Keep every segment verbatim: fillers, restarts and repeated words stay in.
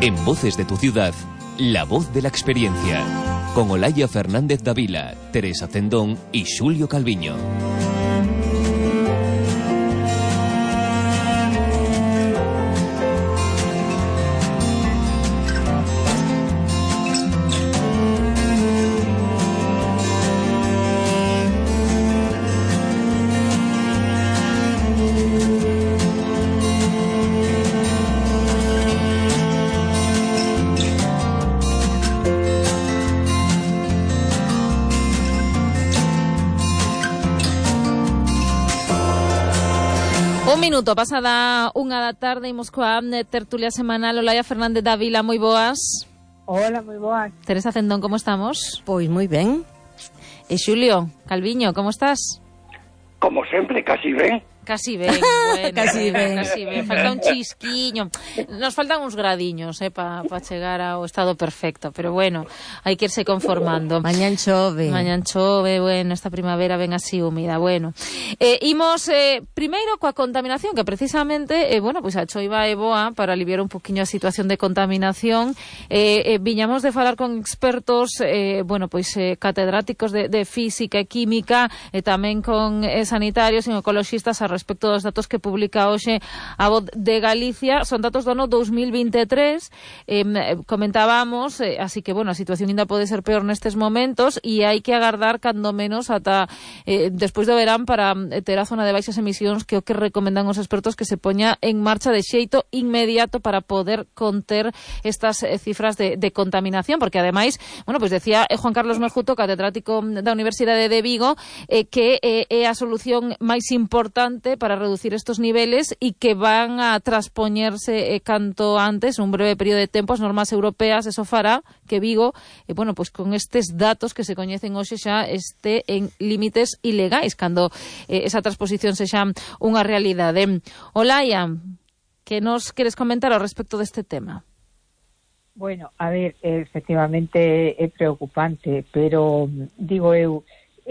En Voces de tu Ciudad, la voz de la experiencia. Con Olaya Fernández Davila, Teresa Cendón y Xulio Calviño. Un minuto, pasada unha da tarde, imos coa tertulia semanal. Olaya Fernández Davila, moi boas. Hola, moi boas. Teresa Cendón, como estamos? Pois moi ben. E Xulio Calviño, como estás? Como sempre, casi ben. Casi ben, bueno, casi ben. Casi ben. Falta un chisquiño. Nos faltan uns gradiños, eh, para pa chegar ao estado perfecto, pero bueno, hai que irse conformando. Mañán chove. Mañán chove, bueno, esta primavera ven así húmida, bueno. Eh, imos, eh, primeiro coa contaminación, que precisamente, eh, bueno, pois pues a choiva é boa para aliviar un poquinho a situación de contaminación. Eh, eh, viñamos de falar con expertos, eh, bueno, pois pues, eh, catedráticos de, de física e química, e eh, tamén con eh, sanitarios e ecologistas a respecto dos datos que publica hoxe a Voz de Galicia. Son datos do ano dos mil veintitrés, eh, comentábamos, eh, así que, bueno, a situación ainda pode ser peor nestes momentos e hai que agardar cando menos ata eh, despois do verán para ter a zona de baixas emisións, que é o que recomendan os expertos que se poña en marcha de xeito inmediato para poder conter estas eh, cifras de, de contaminación, porque ademais, bueno, pois pues decía eh, Juan Carlos Mejuto, catedrático da Universidade de Vigo, eh, que eh, é a solución máis importante para reducir estos niveles e que van a transpoñerse eh, canto antes, un breve período de tempo, as normas europeas. Eso fará que Vigo, eh, bueno, pues con estes datos que se coñecen hoxe xa este en límites ilegais, cando eh, esa transposición sexa unha realidade. Olaya, que nos queres comentar ao respecto deste tema? Bueno, a ver, efectivamente é preocupante, pero digo eu,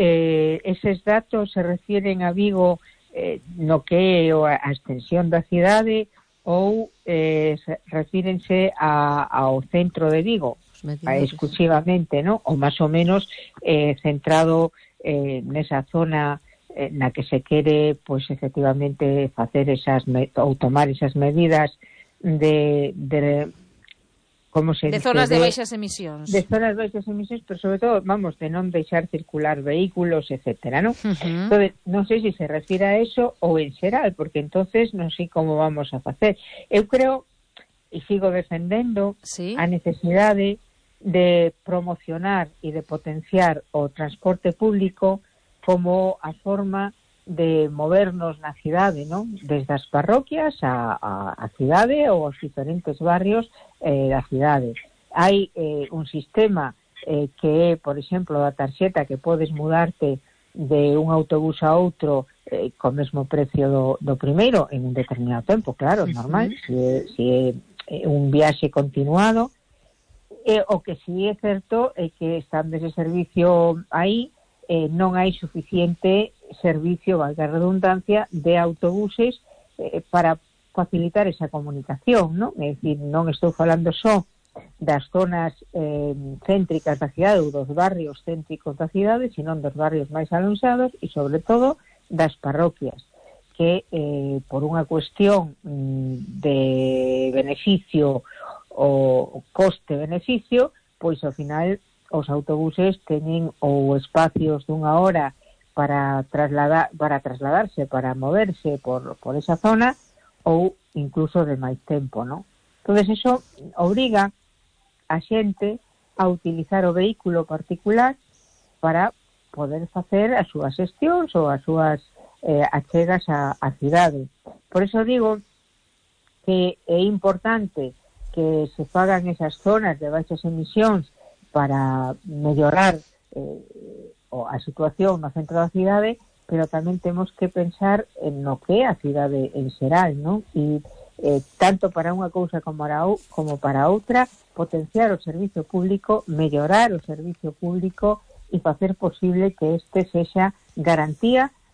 eh, eses datos se refiren a Vigo eh, no que é a extensión da cidade ou eh, refírense a, ao centro de Vigo a, exclusivamente, ¿no? Ou máis ou menos eh, centrado eh, nesa zona eh, na que se quere, pois, efectivamente facer esas ou tomar esas medidas de, de como se de dice, zonas de, de baixas emisións. De zonas de baixas emisións, pero sobre todo, vamos, de non deixar circular vehículos, etcétera, ¿no? Uh-huh. Entonces, non sei se se refira a eso ou en xeral, porque entonces non sei como vamos a facer. Eu creo, e sigo defendendo, ¿sí?, a necesidade de promocionar e de potenciar o transporte público como a forma de movernos na cidade, ¿no? Desde as parroquias a, a, a cidade ou aos diferentes barrios eh, da cidade. Hai eh, un sistema eh, que é, por exemplo, a tarxeta, que podes mudarte de un autobús a outro eh, co mesmo precio do, do primeiro en un determinado tempo, claro, uh-huh. normal, se é, se é un viaxe continuado. Eh, o que si é certo é que estando ese servicio aí, eh, non hai suficiente servicio, valga a redundancia, de autobuses eh, para facilitar esa comunicación, ¿no? É dicir, non estou falando só das zonas eh, céntricas da cidade ou dos barrios céntricos da cidade, sino dos barrios máis alonsados e, sobre todo, das parroquias, que eh, por unha cuestión mm, de beneficio ou coste-beneficio, pois ao final os autobuses teñen ou espacios dunha hora para trasladar, para trasladarse, para moverse por, por esa zona, ou incluso de máis tempo, ¿no? Entonces eso obriga a xente a utilizar o vehículo particular para poder facer as súas xestións ou as súas eh, achegas á, á cidade. Por eso digo que é importante que se fagan esas zonas de baixas emisións para mellorar eh, a situación no centro da cidade, pero tamén temos que pensar en no que é a cidade en xeral, non? E eh, tanto para unha cousa como para, como para outra, potenciar o servicio público, mellorar o servicio público e facer posible que este sexa garantía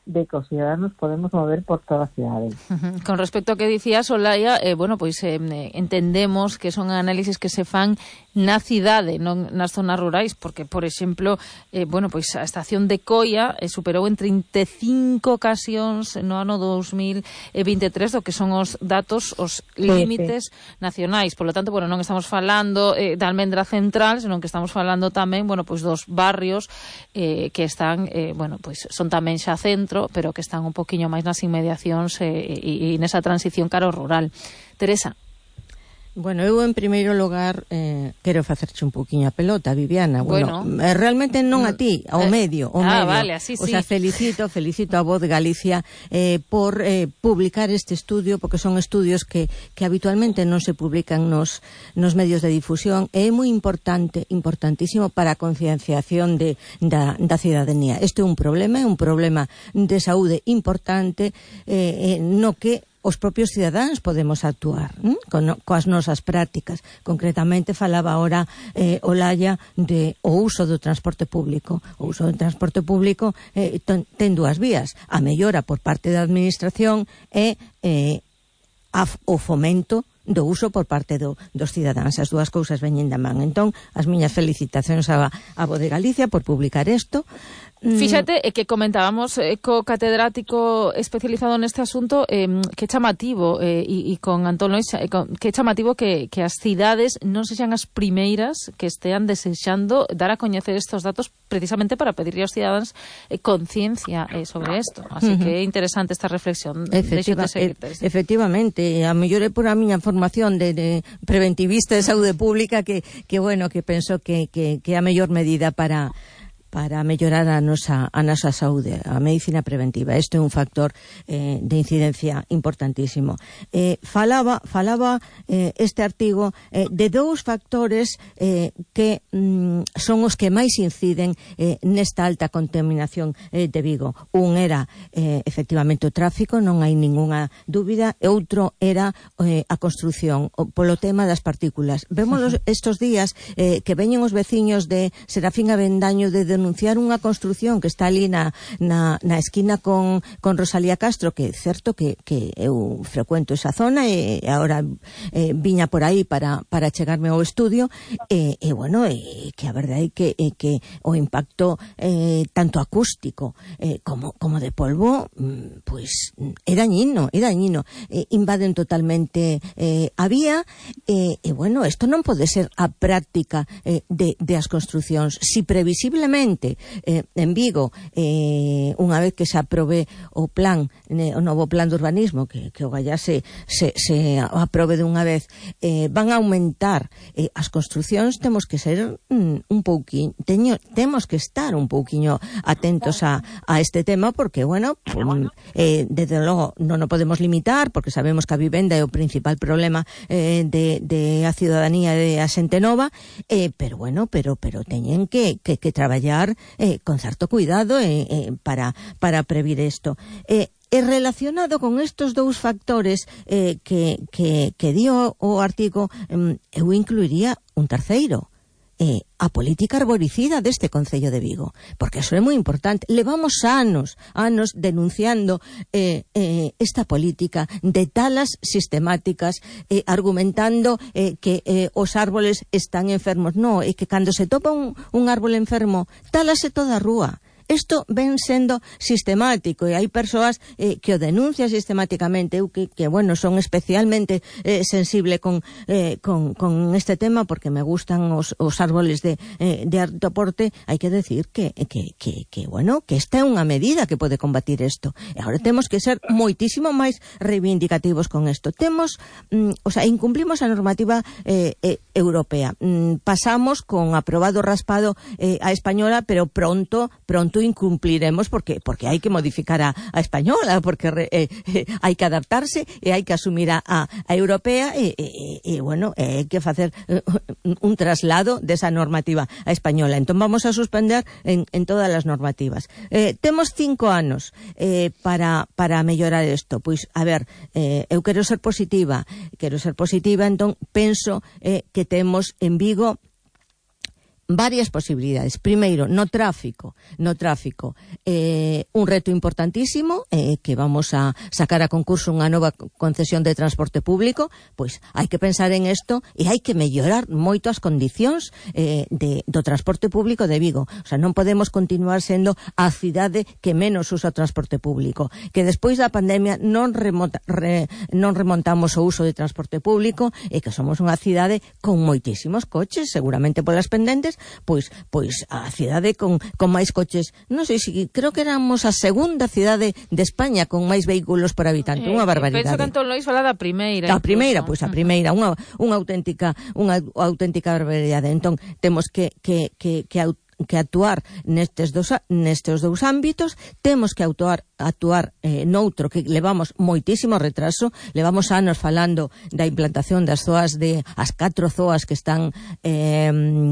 de que os ciudadanos podemos mover por toda a cidade. Uh-huh. Con respecto a que dicías, Olaya, eh, bueno, pois eh, entendemos que son análisis que se fan na cidade, non nas zonas rurais, porque, por exemplo, eh, bueno, pois a estación de Coia eh, superou en trinta e cinco ocasións no ano dos mil veintitrés do que son os datos, os límites sí, sí. nacionais. Por lo tanto, bueno, non estamos falando eh, da Almendra Central, senón que estamos falando tamén, bueno, pois dos barrios eh, que están, eh, bueno, pois son tamén xa centro, pero que están un poquinho máis nas inmediacións e, e, e nesa transición cara ao rural. Teresa. Bueno, eu en primeiro lugar eh, quero facerche un poquinho a pelota, Viviana. Bueno, bueno realmente non a ti, ao medio, ao ah, medio. Vale, así o sí. sea, felicito, felicito a Voz de Galicia eh, por eh, publicar este estudio, porque son estudios que, que habitualmente non se publican nos, nos medios de difusión, e é moi importante, importantísimo para a concienciación de, da, da cidadanía. Este é un problema, é un problema de saúde importante, eh, eh, no que os propios cidadáns podemos actuar ¿eh? Con, coas nosas prácticas. Concretamente falaba ahora eh, Olaya de o uso do transporte público. O uso do transporte público eh, ten dúas vías: a mellora por parte da administración e eh, a, o fomento do uso por parte do, dos cidadáns. As dúas cousas veñen da man. Entón, as miñas felicitacións a, a Voz de Galicia por publicar isto. Fíxate eh, que comentábamos eh, co catedrático especializado neste asunto, eh, que chamativo eh, e, e con Antón Lois, eh, con, que chamativo que, que as cidades non sexan as primeiras que estean desexando dar a coñecer estos datos precisamente para pedirle aos cidadáns eh, conciencia eh, sobre isto. Así uh-huh. que é interesante esta reflexión. Efectiva, e, efectivamente, a mellor é por a miña formación de, de preventivista de saúde pública que, que bueno, que penso que, que, que é a mellor medida para para mellorar a nosa, a nosa saúde, a medicina preventiva. Isto é un factor eh, de incidencia importantísimo. Eh, falaba falaba eh, este artigo eh, de dous factores eh, que mm, son os que máis inciden eh, nesta alta contaminación eh, de Vigo. Un era, eh, efectivamente, o tráfico, non hai ningunha dúbida, e outro era eh, a construción, o, polo tema das partículas. Vemos estos días eh, que veñen os veciños de Serafín Avendaño de denunciar unha construción que está ali na, na, na esquina con, con Rosalía Castro, que é certo que, que eu frecuento esa zona e agora eh, viña por aí para, para chegarme ao estudio e, e bueno, e, que a verdade é que, é que o impacto eh, tanto acústico eh, como, como de polvo pois pues, é dañino, é dañino eh, invaden totalmente eh, a vía e, e bueno, isto non pode ser a práctica eh, de, de as construcións. Si previsiblemente Eh, en Vigo eh, unha vez que se aprobe o plan eh, o novo plan de urbanismo que, que o gallá se, se, se aprobe de unha vez eh, van a aumentar eh, as construcións, temos que ser mm, un pouquiño teño, temos que estar un pouquiño atentos a, a este tema porque, bueno, pues, eh, desde logo non o podemos limitar porque sabemos que a vivenda é o principal problema eh, de, de a ciudadanía de a xente nova eh, pero bueno, pero, pero teñen que, que, que traballar Eh, con certo cuidado eh, eh, para, para previr isto. Eh, E relacionado con estos dous factores eh, que, que, que dio o artigo, eh, eu incluiría un terceiro. Eh, a política arboricida deste Concello de Vigo, porque eso é moi importante. Levamos anos, anos denunciando eh, eh, esta política de talas sistemáticas, eh, argumentando eh, que eh, os árboles están enfermos. No, é que cando se topa un, un árbol enfermo, talase toda a rúa. Isto ven sendo sistemático e hai persoas eh, que o denuncian sistemáticamente. Eu que, que bueno, son especialmente eh, sensible con, eh, con, con este tema porque me gustan os, os árboles de, eh, de alto porte. Hai que decir que, que, que, que, bueno, que esta é unha medida que pode combatir isto. E agora temos que ser moitísimo máis reivindicativos con isto. Temos, mm, o sea, incumplimos a normativa eh, eh, europea. Mm, pasamos con aprobado raspado eh, a española, pero pronto, pronto incumpliremos porque porque hai que modificar a, a española, porque re, eh, eh, hai que adaptarse e hai que asumir a, a, a europea e, e, e bueno, hai que facer un traslado desa normativa a española. Entón vamos a suspender en, en todas as normativas. Eh, temos cinco anos eh, para, para mellorar isto. Pois, a ver, eh, eu quero ser positiva, quero ser positiva, entón penso eh, que temos en Vigo varias posibilidades. Primeiro, no tráfico, no tráfico, eh, un reto importantísimo, eh, que vamos a sacar a concurso unha nova concesión de transporte público, pois hai que pensar en isto e hai que mellorar moito as condicións eh, de, do transporte público de Vigo. O sea, non podemos continuar sendo a cidade que menos usa o transporte público, que despois da pandemia non, remonta, re, non remontamos o uso de transporte público e que somos unha cidade con moitísimos coches, seguramente polas pendentes, pois pois a cidade con, con máis coches, non sei se, creo que éramos a segunda cidade de España con máis vehículos por habitante, eh, unha barbaridade. Penso que Antón Lois fala da primeira. A primeira, pois a primeira, unha, unha auténtica unha auténtica barbaridade. Entón, temos que, que, que, que que actuar nestes dos, nestes dous ámbitos, temos que actuar, actuar eh, noutro que levamos moitísimo retraso, levamos anos falando da implantación das zoas de, as catro zoas que están eh,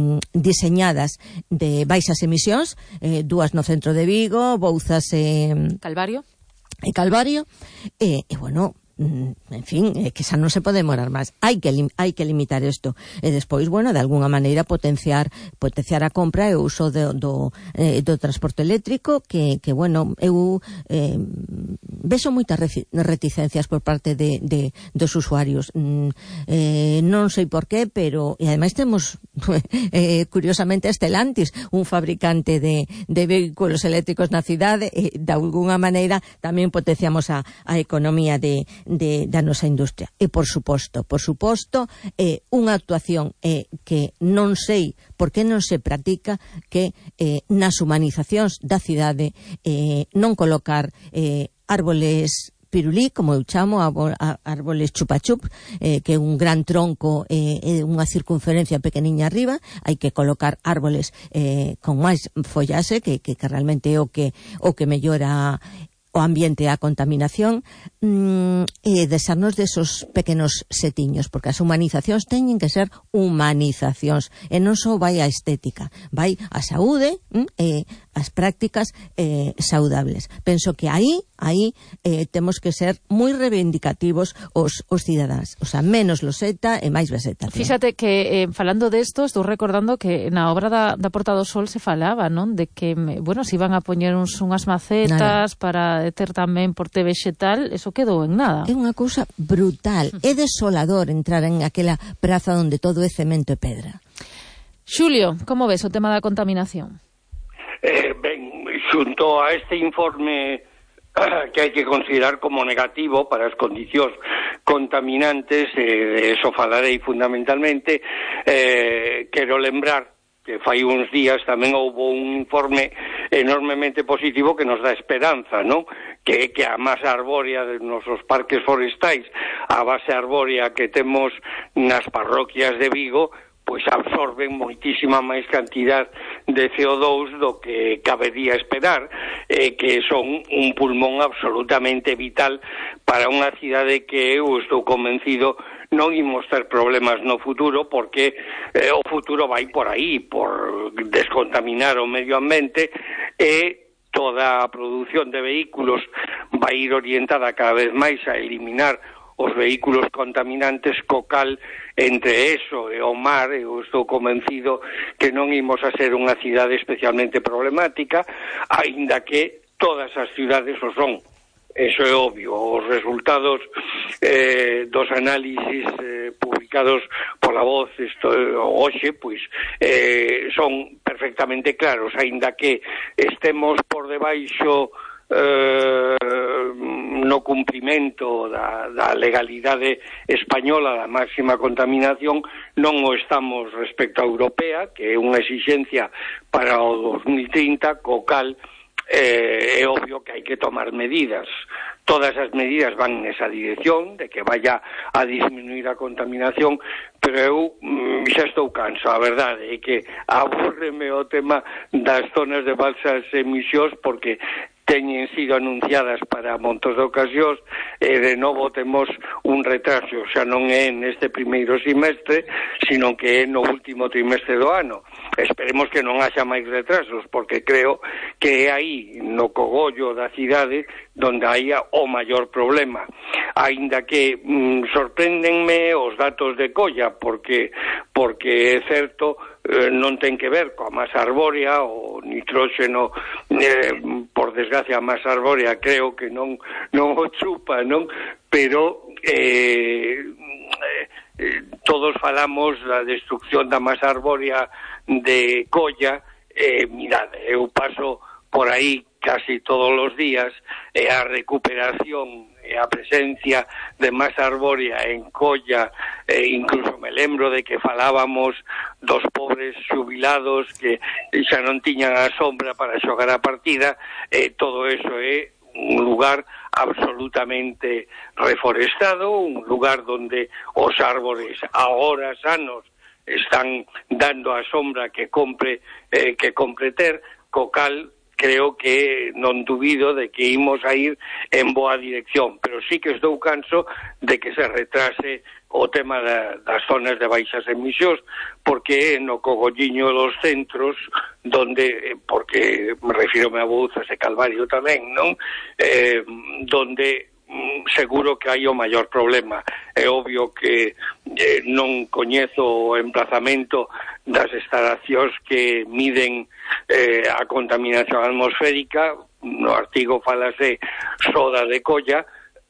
diseñadas de baixas emisións, eh, dúas no centro de Vigo, Bouzas e eh, Calvario e Calvario, e, e bueno, en fin, é que xa non se pode demorar máis. Hai que lim, hai que limitar isto e despois, bueno, de alguna maneira potenciar potenciar a compra e o uso do, do, eh, do transporte eléctrico que, que bueno, eu eh, vexo moitas reticencias por parte de, de dos usuarios. Mm, eh, non sei por qué, pero e ademais temos eh, curiosamente Stellantis, un fabricante de, de vehículos eléctricos na cidade, e de alguna maneira tamén potenciamos a, a economía de De, da nosa industria. E, por suposto, por suposto, eh, unha actuación eh, que non sei por que non se practica, que eh, nas humanizacións da cidade eh, non colocar eh, árboles pirulí, como eu chamo, a, a, árboles chupa-chup, eh, que é un gran tronco e eh, unha circunferencia pequeniña arriba, hai que colocar árboles eh, con máis follase, que, que, que realmente é o que, o que mellora o ambiente e a contaminación, mm, e deixarnos desos pequenos setiños, porque as humanizacións teñen que ser humanizacións, e non só vai a estética, vai a saúde mm, e as prácticas eh, saudables. Penso que aí, aí eh, temos que ser moi reivindicativos os, os cidadáns, o sea, menos loseta e máis vexetación. Fíxate que, eh, falando desto, estou recordando que na obra da, da Porta do Sol se falaba, non? De que, bueno, se iban a poñer uns, unhas macetas nada. Para ter tamén porte vexetal, eso quedou en nada. É unha cousa brutal, é desolador entrar en aquela praza onde todo é cemento e pedra. Xulio, como ves o tema da contaminación? Eh, ben, xunto a este informe que hai que considerar como negativo para as condicións contaminantes, eh, eso falarei fundamentalmente, eh, quero lembrar que fai uns días tamén houve un informe enormemente positivo que nos dá esperanza, non? Que, que a masa arbórea de nosos parques forestais, a base arbórea que temos nas parroquias de Vigo, pois absorben moitísima máis cantidad de C O dos do que cabería esperar, eh, que son un pulmón absolutamente vital para unha cidade que eu estou convencido non imos ter problemas no futuro, porque eh, o futuro vai por aí, por descontaminar o medio ambiente, e toda a produción de vehículos vai ir orientada cada vez máis a eliminar os vehículos contaminantes, co cal entre eso e o mar eu estou convencido que non imos a ser unha cidade especialmente problemática, aínda que todas as cidades o son. Eso é obvio. Os resultados eh, dos análisis eh, publicados pola Voz isto, hoxe, pois, eh, son perfectamente claros, aínda que estemos por debaixo Eh, no cumprimento da, da legalidade española da máxima contaminación, non o estamos respecto a europea, que é unha exigencia para o dos mil trinta, co cal eh, é obvio que hai que tomar medidas. Todas as medidas van nesa dirección, de que vaya a disminuir a contaminación, pero eu mm, xa estou canso. A verdade é que abúrreme o tema das zonas de falsas emisións, porque teñen sido anunciadas para montos de ocasións e de novo temos un retraso, xa non é neste primeiro semestre, sino que é no último trimestre do ano. Esperemos que non haxa máis retrasos, porque creo que é aí, no cogollo da cidade, donde haya o maior problema. Aínda que mm, sorpréndenme os datos de Colla, porque porque é certo eh, non ten que ver coa masa arbórea, o nitróxeno, eh, por desgracia a masa arbórea creo que non non o chupa, non? Pero eh, eh, todos falamos da destrucción da masa arbórea de colla. Eh, mirad, eu paso por aí casi todos os días, e a recuperación e a presencia de masa arbórea en colla, e incluso me lembro de que falábamos dos pobres xubilados que xa non tiñan a sombra para xogar a partida, e todo eso é un lugar absolutamente reforestado, un lugar donde os árboles a horas, anos, están dando a sombra que compre eh, que compre ter, co cal creo que non dubido de que imos a ir en boa dirección, pero sí que estou canso de que se retrase o tema da, das zonas de baixas emisións, porque no cogolliño dos centros, donde, porque me refiro a Bouzas e Calvario tamén, non? Eh, donde seguro que hai o maior problema. É obvio que eh, non coñezo o emplazamento das instalacións que miden eh, a contaminación atmosférica. No artigo falase soda de colla.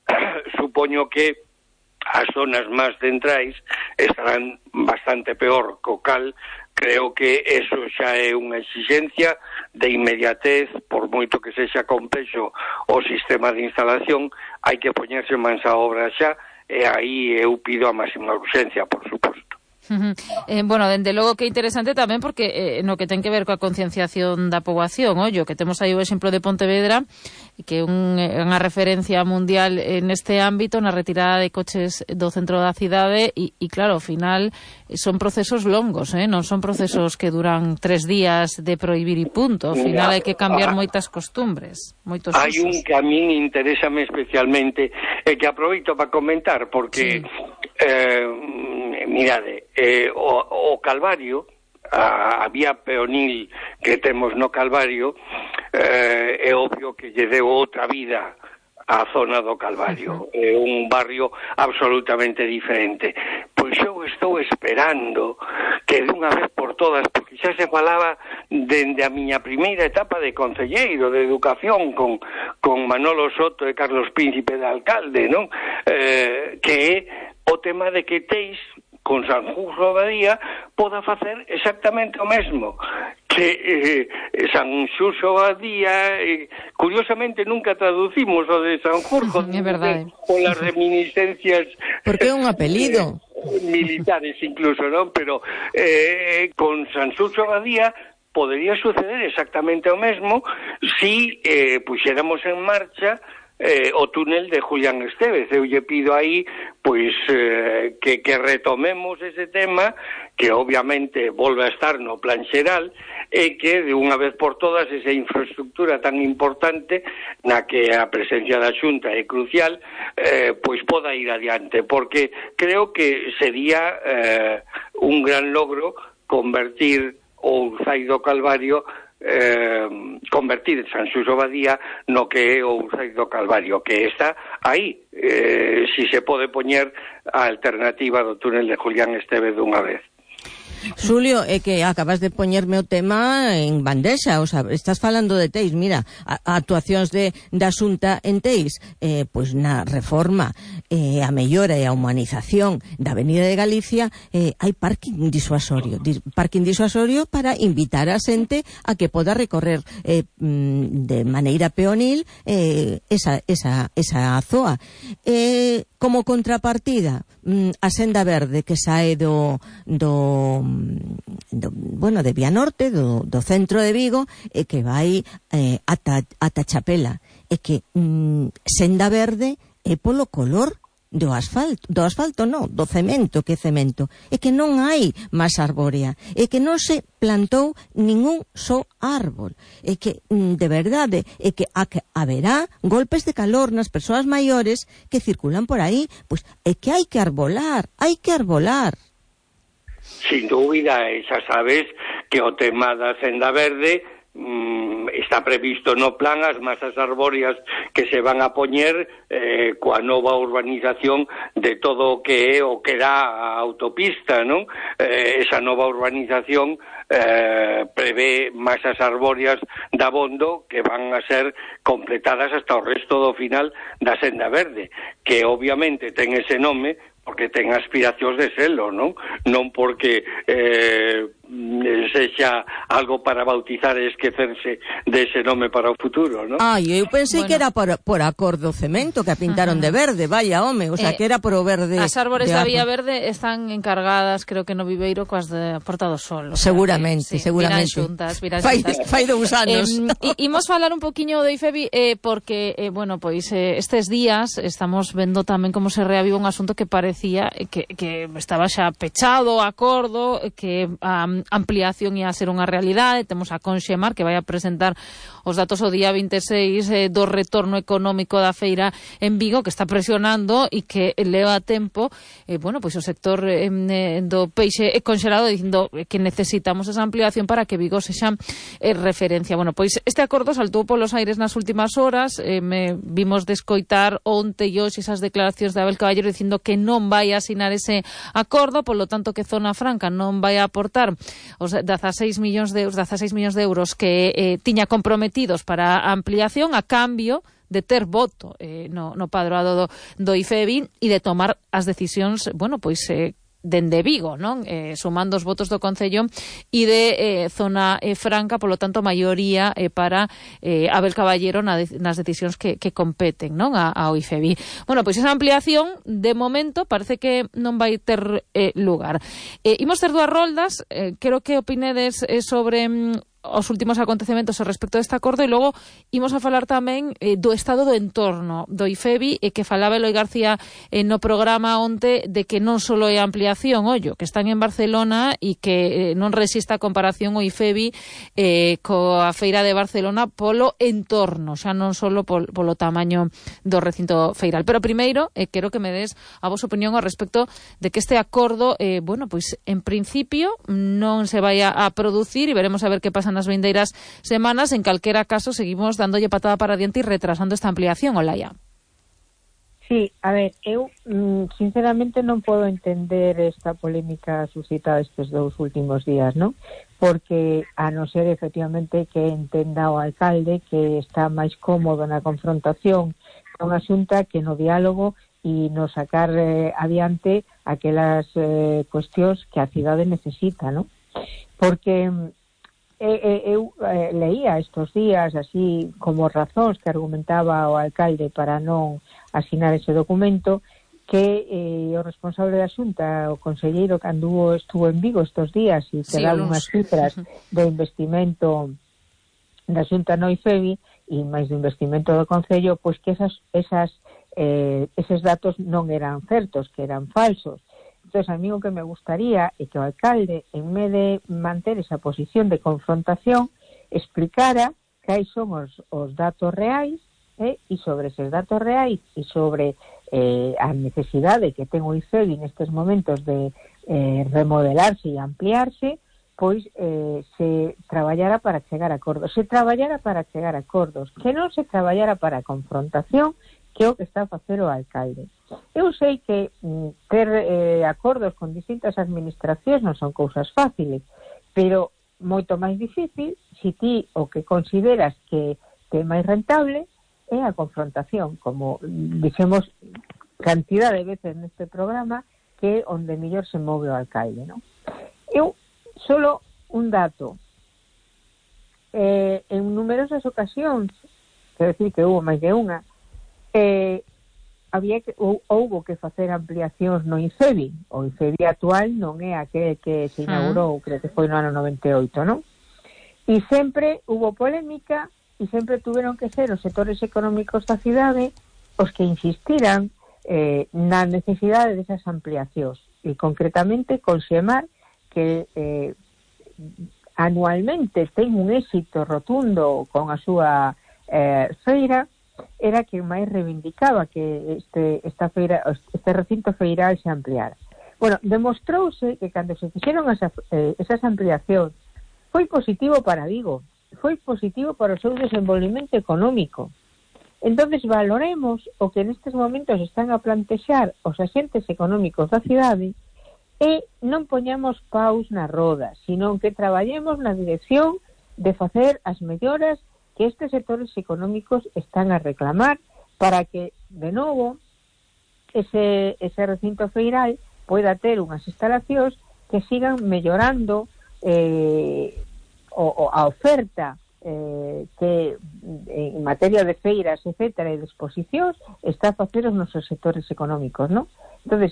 Supoño que as zonas máis centrais estarán bastante peor, co cal creo que eso xa é unha exigencia de inmediatez, por moito que sexa complexo o sistema de instalación, hai que poñerse mans a obra xa, e aí eu pido a máxima urxencia, por suposto. Uh-huh. Eh, bueno, dende logo que é interesante tamén porque eh, no que ten que ver coa concienciación da poboación, ollo, que temos aí o exemplo de Pontevedra, que é un, unha referencia mundial neste ámbito, na retirada de coches do centro da cidade, e, e claro, ao final son procesos longos, eh? Non son procesos que duran tres días de prohibir e punto, ao final hai que cambiar moitas costumbres, moitos usos. Hai un que a min interésame especialmente, e que aproveito para comentar, porque sí. eh, mirade, eh, o, o Calvario, a, a vía peonil que temos no Calvario, eh, é obvio que lle deu outra vida á zona do Calvario. Uh-huh. É un barrio absolutamente diferente. Pois eu estou esperando que dunha vez por todas, porque xa se falaba dende a miña primeira etapa de concelleiro de educación con, con Manolo Soto e Carlos Príncipe de alcalde, non? Eh, que é o tema de que Teis con Sanjurjo Abadía poda facer exactamente o mesmo que eh, Sanxurxo Abadía, eh, curiosamente nunca traducimos o de Sanjurjo, é verdade, polas reminiscencias porque é un apelido eh, militares incluso, non? Pero eh, con Sanxurxo Abadía podería suceder exactamente o mesmo si eh, puxéramos en marcha Eh, o túnel de Julián Estévez. Eu lle pido aí pois eh, que, que retomemos ese tema, que obviamente volve a estar no plan xeral, e que de unha vez por todas esa infraestructura tan importante na que a presencia da Xunta é crucial, eh, pois poda ir adiante, porque creo que sería eh, un gran logro convertir o Urzai do Calvario Eh, convertir Sanxurxo Abadía no que é o Urzai do Calvario, que está aí, eh, si se pode poñer a alternativa do túnel de Julián Estévez dunha vez. Xulio, é que acabas de poñerme o tema en bandexa, o sea, estás falando de Teis, mira, a, a actuacións de, da Xunta en Teis, eh, pois na reforma, eh, a mellora e a humanización da Avenida de Galicia, eh, hai parking disuasorio, dis, parking disuasorio para invitar a xente a que poda recorrer eh, de maneira peonil eh, esa, esa, esa zoa. Eh, como contrapartida, a Senda Verde que sae do, do, do bueno, de Vía Norte, do, do centro de Vigo, e que vai eh, ata, ata Chapela, e que mm, Senda Verde é polo color do asfalto, do asfalto non, do cemento, que cemento, é que non hai máis arbórea, é que non se plantou ningún só árbol, é que, de verdade, é que haberá golpes de calor nas persoas maiores que circulan por aí, pois é que hai que arbolar, hai que arbolar. Sin dúbida, xa sabes que o tema da Senda Verde mm, está previsto no plan as masas arbóreas que se van a poñer eh, coa nova urbanización de todo o que é o que dá a autopista, non? Eh, esa nova urbanización eh, prevé masas arbóreas da Bondo que van a ser completadas hasta o resto do final da Senda Verde, que obviamente ten ese nome porque ten aspiracións de selo, non? Non porque eh, sexa algo para bautizar e esquecerse dese nome para o futuro, non? Ah, eu pensei bueno. que era por, por acordo cemento, que a pintaron uh-huh. de verde, vaya, home, o sea, eh, que era por o verde. As árbores da Vía Verde están encargadas, creo que no Viveiro, coas de Porta do Sol. O sea, seguramente, que, sí, seguramente. Viran xuntas, viran fai, xuntas. Fai dous anos. Eh, imos falar un poquinho do IFEBI, eh, porque, eh, bueno, pois, eh, estes días estamos vendo tamén como se reaviva un asunto que parecía que que estaba xa pechado, acordo, que a ampliación ia a ser unha realidade. Temos a Conxemar que vai a presentar os datos o día vinte e seis eh, do retorno económico da feira en Vigo, que está presionando e que leva tempo, eh, bueno, pois o sector eh, do peixe conxelado dicindo que necesitamos esa ampliación para que Vigo sexa eh, referencia. Bueno, pois este acordo saltou polos aires nas últimas horas, eh, me vimos de escoitar onte e hoxe esas declaracións de Abel Caballero dicindo que non vai a asinar ese acordo, polo tanto que Zona Franca non vai a aportar os dezaseis millóns de euros, dezaseis millóns de euros que eh, tiña comprometidos para a ampliación a cambio de ter voto eh, no, no padroado do, do IFEBI e de tomar as decisións, bueno, pois eh, dende Vigo, non? Eh, sumando os votos do Concello e de eh, Zona eh, Franca, polo tanto, maioría eh, para eh, Abel Caballero na de, nas decisións que, que competen, non? A, ao IFEBI. Bueno, pois esa ampliación, de momento, parece que non vai ter eh, lugar. Eh, imos ter dúas roldas, eh, quero que opinedes eh, sobre mm, os últimos acontecementos respecto deste acordo e logo imos a falar tamén eh, do estado do entorno do IFEBI e que falaba Eloi García eh, no programa onte de que non só é ampliación, ollo, que están en Barcelona e que eh, non resiste a comparación o IFEBI eh, coa Feira de Barcelona polo entorno, xa non só pol, polo tamaño do recinto feiral. Pero primeiro, eh, quero que me des a vosa opinión ao respecto de que este acordo, eh, bueno, pois en principio non se vai a producir e veremos a ver que pasa nas vindeiras semanas. En calquera caso, seguimos dándolle patada para diante e retrasando esta ampliación, Olaya. Sí, a ver, eu sinceramente non podo entender esta polémica suscitada estes dous últimos días, non? Porque a non ser efectivamente que entenda o alcalde que está máis cómodo na confrontación con a Xunta que no diálogo e no sacar eh, adiante aquelas eh, cuestións que a cidade necesita, non? Porque eu eh, leía estos días así como razóns que argumentaba o alcalde para non asinar ese documento que eh, o responsable da Xunta, o conselleiro que anduvo, estuvo en Vigo estos días e que sí, daba unhas cifras de investimento da Xunta no IFEBI e máis de investimento do Concello, pois que esas, esas, eh, eses datos non eran certos, que eran falsos. Entón, a mí o que me gustaría é que o alcalde, en vez de manter esa posición de confrontación, explicara que son os, os datos reais eh, e sobre eses datos reais e sobre eh, a necesidade que ten o IFEBI nestes momentos de eh, remodelarse e ampliarse, pois eh, se traballara para chegar a acordos. Se traballara para chegar a acordos, que non se traballara para a confrontación, que é o que está a facer o alcalde. Eu sei que mm, ter eh, acordos con distintas administracións non son cousas fáciles, pero moito máis difícil se ti o que consideras que é máis rentable é a confrontación, como dixemos cantidad de veces neste programa, que é onde mellor se move o alcalde, non? Eu, solo un dato, eh, en numerosas ocasións, quero decir que hubo máis de unha, Eh, había que, ou, houbo que facer ampliacións no IFEBI. O IFEBI actual non é aquel que se inaugurou, uh-huh. creo que foi no ano noventa e oito, non? E sempre hubo polémica e sempre tuveron que ser os sectores económicos da cidade os que insistiran eh, na necesidade desas ampliacións. E concretamente Conxemar, que eh, anualmente ten un éxito rotundo con a súa eh, feira, era que máis reivindicaba que este, esta feira, este recinto feiral se ampliara. Bueno, demostrouse que cando se fixeron esa, eh, esas ampliacións foi positivo para Vigo, foi positivo para o seu desenvolvimento económico. Entonces valoremos o que nestes momentos están a plantexar os axentes económicos da cidade e non poñamos paus na roda, sino que traballemos na dirección de facer as melloras que estes sectores económicos están a reclamar para que, de novo, ese, ese recinto feiral poida ter unhas instalacións que sigan mellorando eh, o, o, a oferta eh, que en materia de feiras, etcétera, e de exposicións está a facer os nosos sectores económicos, ¿no? Entonces,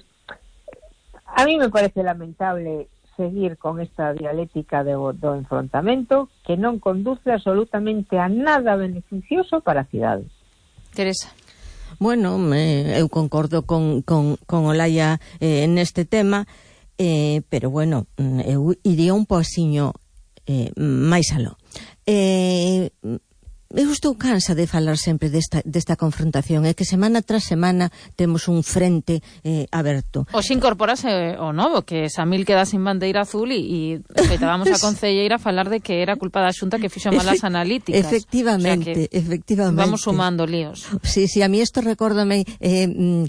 a mí me parece lamentable seguir con esta dialéctica do, do enfrontamento que non conduce absolutamente a nada beneficioso para a cidade. Teresa. Bueno, me, eu concordo con, con, con Olaya eh, neste tema, eh, pero bueno, eu iría un posiño eh, máis aló. Eh, eu estou cansa de falar sempre desta, desta confrontación, é que semana tras semana temos un frente eh, aberto. Os incorporase o novo, que Samil queda sin bandeira azul e, e escoitábamos a concelleira falar de que era culpa da Xunta que fixo malas analíticas. Efectivamente, o sea efectivamente. Vamos sumando líos. Sí, sí, a mí isto recórdame eh,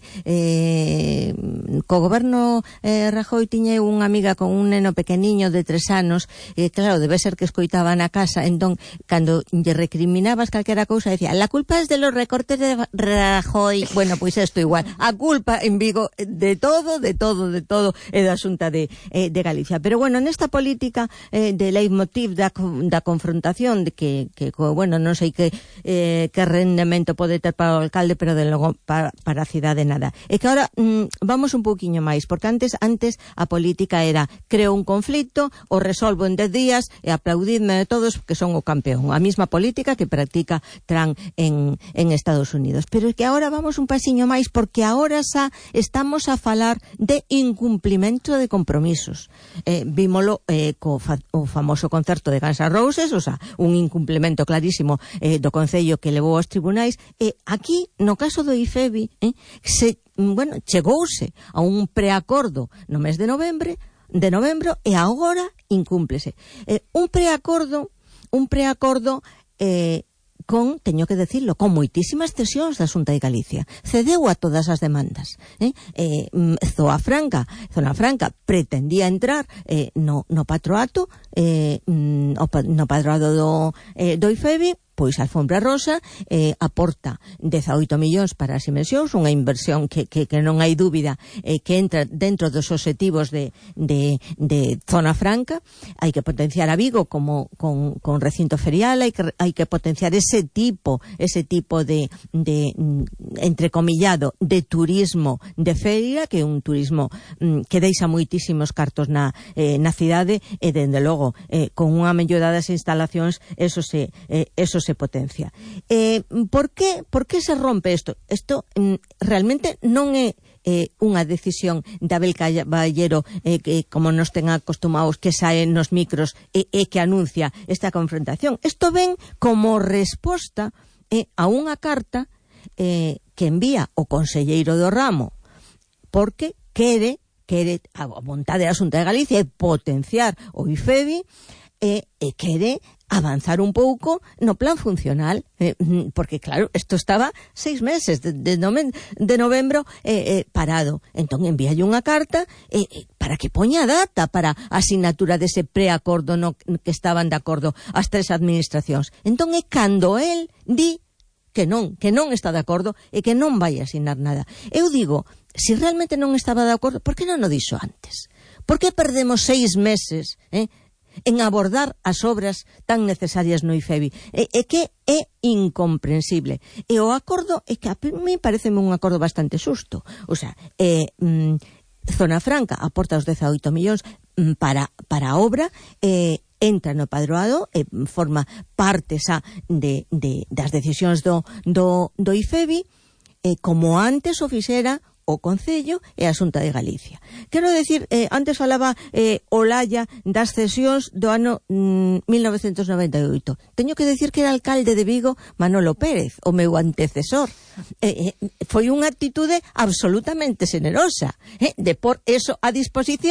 eh, co goberno eh, Rajoy tiña unha amiga con un neno pequeniño de tres anos, e eh, claro, debe ser que escoitaba na casa, entón, cando lle recriminaba calquera cousa, decía, la culpa es de los recortes de Rajoy. Bueno, pois pues isto igual. A culpa en Vigo de todo, de todo, de todo é da Xunta de, eh, de Galicia. Pero bueno, nesta política eh, de leitmotiv da, da confrontación, de que, que bueno, non sei que, eh, que rendemento pode ter para o alcalde, pero de logo para, para a cidade nada. É que ahora mm, vamos un pouquiño máis, porque antes antes a política era creo un conflito, o resolvo en dez días e aplaudidme de todos que son o campeón. A mesma política que practica Trump en, en Estados Unidos. Pero é que ahora vamos un pasiño máis, porque ahora xa estamos a falar de incumplimento de compromisos. Eh, vímolo eh, co fa, o famoso concerto de Guns N' Roses, o sea, un incumplimento clarísimo eh, do Concello que levou aos tribunais. E aquí, no caso do IFEBI, eh, se, bueno, chegouse a un preacordo no mes de novembro, de novembro e agora incúmplese. Eh, un preacordo, un preacordo eh, con, teño que decirlo, con moitísimas cesións da Xunta de Galicia. Cedeu a todas as demandas. Eh? Eh, Zona Franca, Zona Franca pretendía entrar eh, no, no patroato, eh, no, no patroato do, eh, do IFEBI, pois a Alfombra Rosa eh, aporta dezaoito millóns para as inversións, unha inversión que, que, que non hai dúbida eh, que entra dentro dos obxectivos de, de, de Zona Franca. Hai que potenciar a Vigo como con, con recinto ferial, hai que, hai que potenciar ese tipo ese tipo de, de entrecomillado, de turismo de feira, que é un turismo mm, que deixa moitísimos cartos na, eh, na cidade, e dende logo eh, con unha mellora das instalacións eso se, eh, eso se potencia. Eh, por qué, por qué se rompe isto? Isto mm, realmente non é eh, unha decisión de Abel Caballero eh, que, como nos ten acostumados, que sae nos micros e eh, eh, que anuncia esta confrontación. Isto ven como resposta eh, a unha carta eh, que envía o conselleiro do ramo, porque quere, quere a vontade da Xunta de Galicia é potenciar o IFEBI e, e quere avanzar un pouco no plan funcional, eh, porque claro, isto estaba seis meses de, de, nove, de novembro eh, eh, parado. Entón envíalle unha carta eh, eh, para que poña data para a asignatura dese preacordo no que estaban de acordo as tres administracións. Entón é cando el di que non, que non está de acordo e que non vai asignar nada. Eu digo, se realmente non estaba de acordo, por que non o dixo antes? Por que perdemos seis meses, eh? en abordar as obras tan necesarias no IFEBI? E, e que é incomprensible. E o acordo é que a mí pareceme un acordo bastante xusto. O sea, eh, mm, Zona Franca aporta os dezaoito millóns mm, para, para a obra, eh, entra no padroado e forma parte xa de, de, das decisións do, do, do IFEBI, eh, como antes o fixera o Concello e a Xunta de Galicia. Quero decir, eh, antes falaba eh, Olaya das cesións do ano mm, mil novecentos noventa e oito. Teño que decir que era alcalde de Vigo Manolo Pérez, o meu antecesor. Eh, eh, foi unha actitude absolutamente xenerosa, eh, de por eso a disposición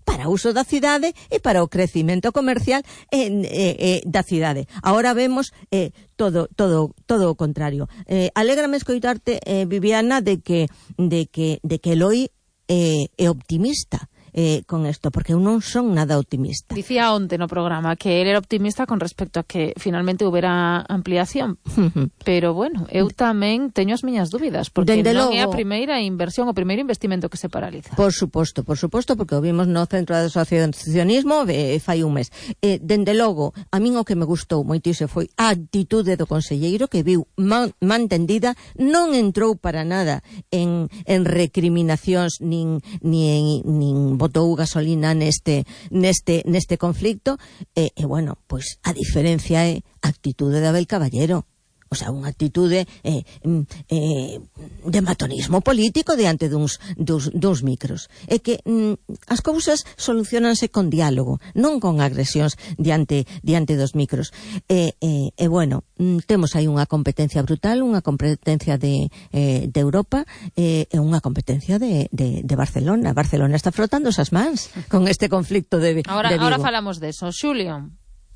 para uso da cidade e para o crecimento comercial en, eh, eh, da cidade. Ahora vemos eh, todo todo todo o contrario. Eh, alégrame escoitarte, eh, Viviana, de que de que de que Eloi eh, é optimista. Eh, con isto, porque eu non son nada optimista. Dicía onte no programa que ele era optimista con respecto a que finalmente houbera ampliación, pero bueno, eu tamén teño as miñas dúbidas, porque Dende non logo, é a primeira inversión, o primeiro investimento que se paraliza. Por suposto, por suposto, porque o vimos no Centro de Asociacionismo eh, fai un mes. Eh, dende logo, a min o que me gustou moitísimo foi a actitude do conselleiro, que viu man, mantendida, non entrou para nada en, en recriminacións nin, nin, nin botou gasolina neste neste neste conflicto e, e bueno, pois a diferencia é a actitude de Abel Caballero. O sea, unha actitude eh, eh, de matonismo político diante duns, duns, duns micros. É que mm, as cousas solucionanse con diálogo, non con agresións diante, diante dos micros. E, eh, eh, bueno, mm, temos aí unha competencia brutal, unha competencia de, eh, de Europa e eh, unha competencia de, de, de Barcelona. Barcelona está frotando esas mans con este conflicto de, ahora, de Vigo. Ahora falamos de eso. Xulio.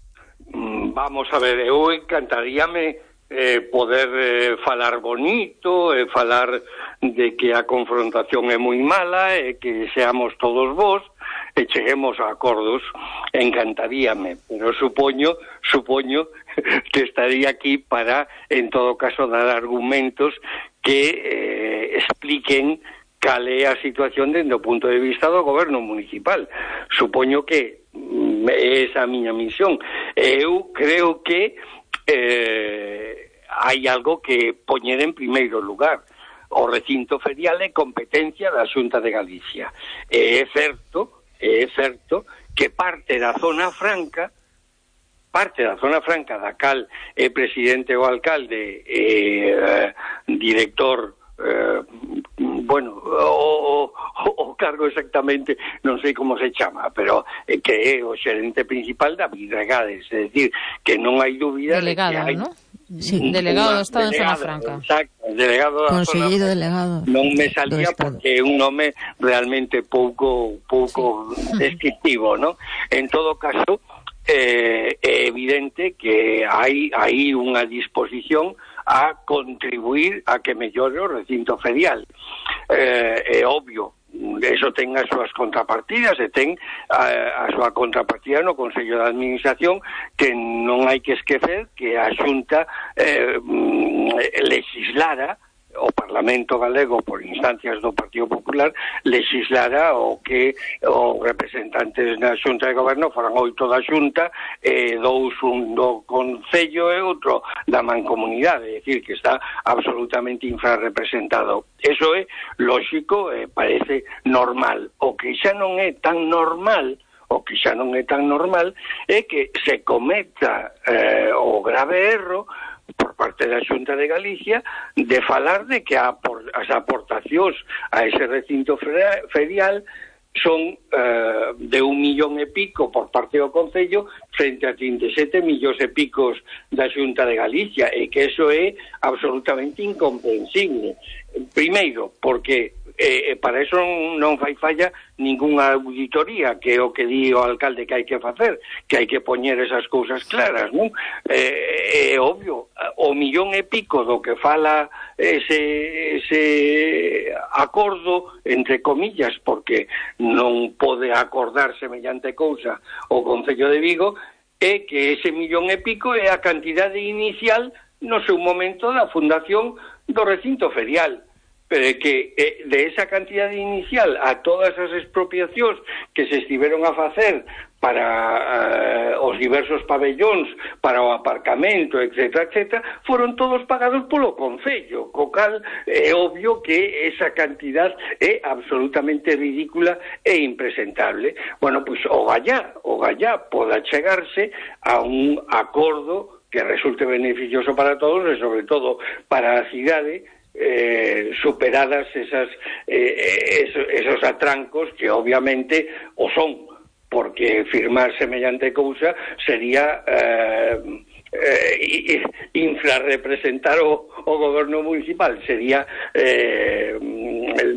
Vamos a ver, eu encantaríame Eh, poder eh, falar bonito, e eh, falar de que a confrontación é moi mala e eh, que seamos todos vos e cheguemos a acordos, encantaríame, pero supoño, supoño que estaría aquí para, en todo caso, dar argumentos que eh, expliquen cal é a situación dende o punto de vista do goberno municipal. Supoño que mm, é esa a miña misión. Eu creo que Eh, hai algo que poñer en primeiro lugar. O recinto ferial é competencia da Xunta de Galicia. E é certo, é certo que parte da zona franca, parte da zona franca da cal é presidente ou alcalde e eh, director, eh, bueno, o, o, o cargo exactamente non sei como se chama, pero eh, que é o xerente principal da Vidregades, é dicir, que non hai dúbida delegado, de que hai... ¿no? Sí, delegado do Estado en Zona Franca. Exacto, delegado da Conselleiro zona... delegado. Non me salía porque é un nome realmente pouco pouco sí. descriptivo, ¿no? En todo caso, eh, é evidente que hai hai unha disposición a contribuir a que mellore o recinto ferial. Eh, é obvio, eso ten as súas contrapartidas e ten a, a súa contrapartida no Consello de Administración, que non hai que esquecer que a Xunta eh, legislara, o Parlamento galego, por instancias do Partido Popular, legislara o que os representantes na Xunta de Goberno foran oito da Xunta, e dous un do Concello e outro da Mancomunidade, é dicir, que está absolutamente infrarrepresentado. Eso é lógico e parece normal. O que xa non é tan normal, o que xa non é tan normal, é que se cometa eh, o grave erro por parte da Xunta de Galicia de falar de que a, as aportacións a ese recinto ferial son eh, de un millón e pico por parte do Concello frente a trinta e sete millóns e picos da Xunta de Galicia, e que eso é absolutamente incomprensible. Primeiro, porque eh, para eso non, non fai falla ningunha auditoría, que é o que di o alcalde que hai que facer, que hai que poñer esas cousas claras, non? Eh, é obvio, o millón e pico do que fala ese, ese acordo, entre comillas, porque non pode acordar semellante cousa o Concello de Vigo, é que ese millón e pico é a cantidade inicial no seu momento da fundación do recinto ferial. Pero é que eh, de esa cantidad inicial a todas as expropiacións que se estiveron a facer para uh, os diversos pabellóns, para o aparcamento, etcétera, etcétera, foron todos pagados polo Concello, co cal é obvio que esa cantidad é absolutamente ridícula e impresentable. Bueno, pois pues, o gallá, o gallá poda chegarse a un acordo que resulte beneficioso para todos e sobre todo para a cidade, Eh, superadas esas eh, esos, esos atrancos que obviamente o son, porque firmar semellante cousa sería eh, eh, infrarrepresentar o, o goberno municipal, sería eh,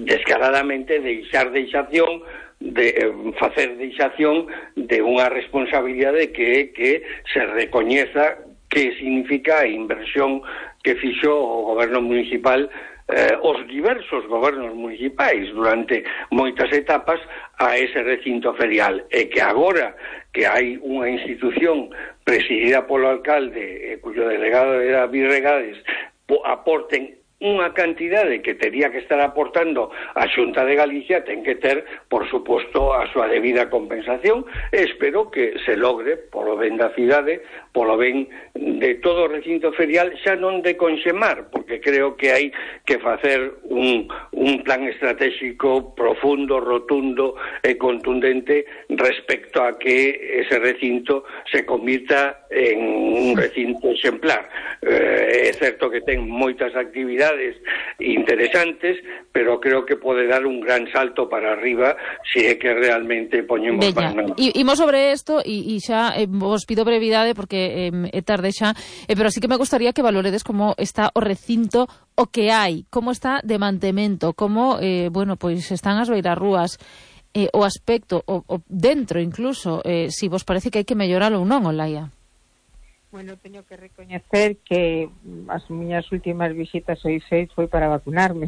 descaradamente deixar deixación de eh, facer deixación de unha responsabilidade que que se recoñeza que significa a inversión que fixo o goberno municipal, eh, os diversos gobernos municipais durante moitas etapas a ese recinto ferial, e que agora que hai unha institución presidida polo alcalde, eh, cuyo delegado era Virregades, aporten unha cantidade que tería que estar aportando a Xunta de Galicia, ten que ter, por suposto, a súa debida compensación. Espero que se logre, polo ben da cidade, polo ben de todo o recinto ferial, xa non de Conxemar, porque creo que hai que facer un, un plan estratégico profundo, rotundo e contundente respecto a que ese recinto se convirta en un recinto exemplar. Eh, é certo que ten moitas actividades interesantes, pero creo que pode dar un gran salto para arriba se é que realmente poñemos Bella. E imos sobre isto e, e xa eh, vos pido brevidade porque eh, é tarde xa, eh, pero sí que me gustaría que valoredes como está o recinto, o que hai, como está de mantemento, como, eh, bueno, pois están as beirarrúas, eh, o aspecto, o, o dentro incluso, eh, si vos parece que hai que melloralo ou non, Olaia. Bueno, teño que recoñecer que as miñas últimas visitas ao I C E I foi para vacunarme.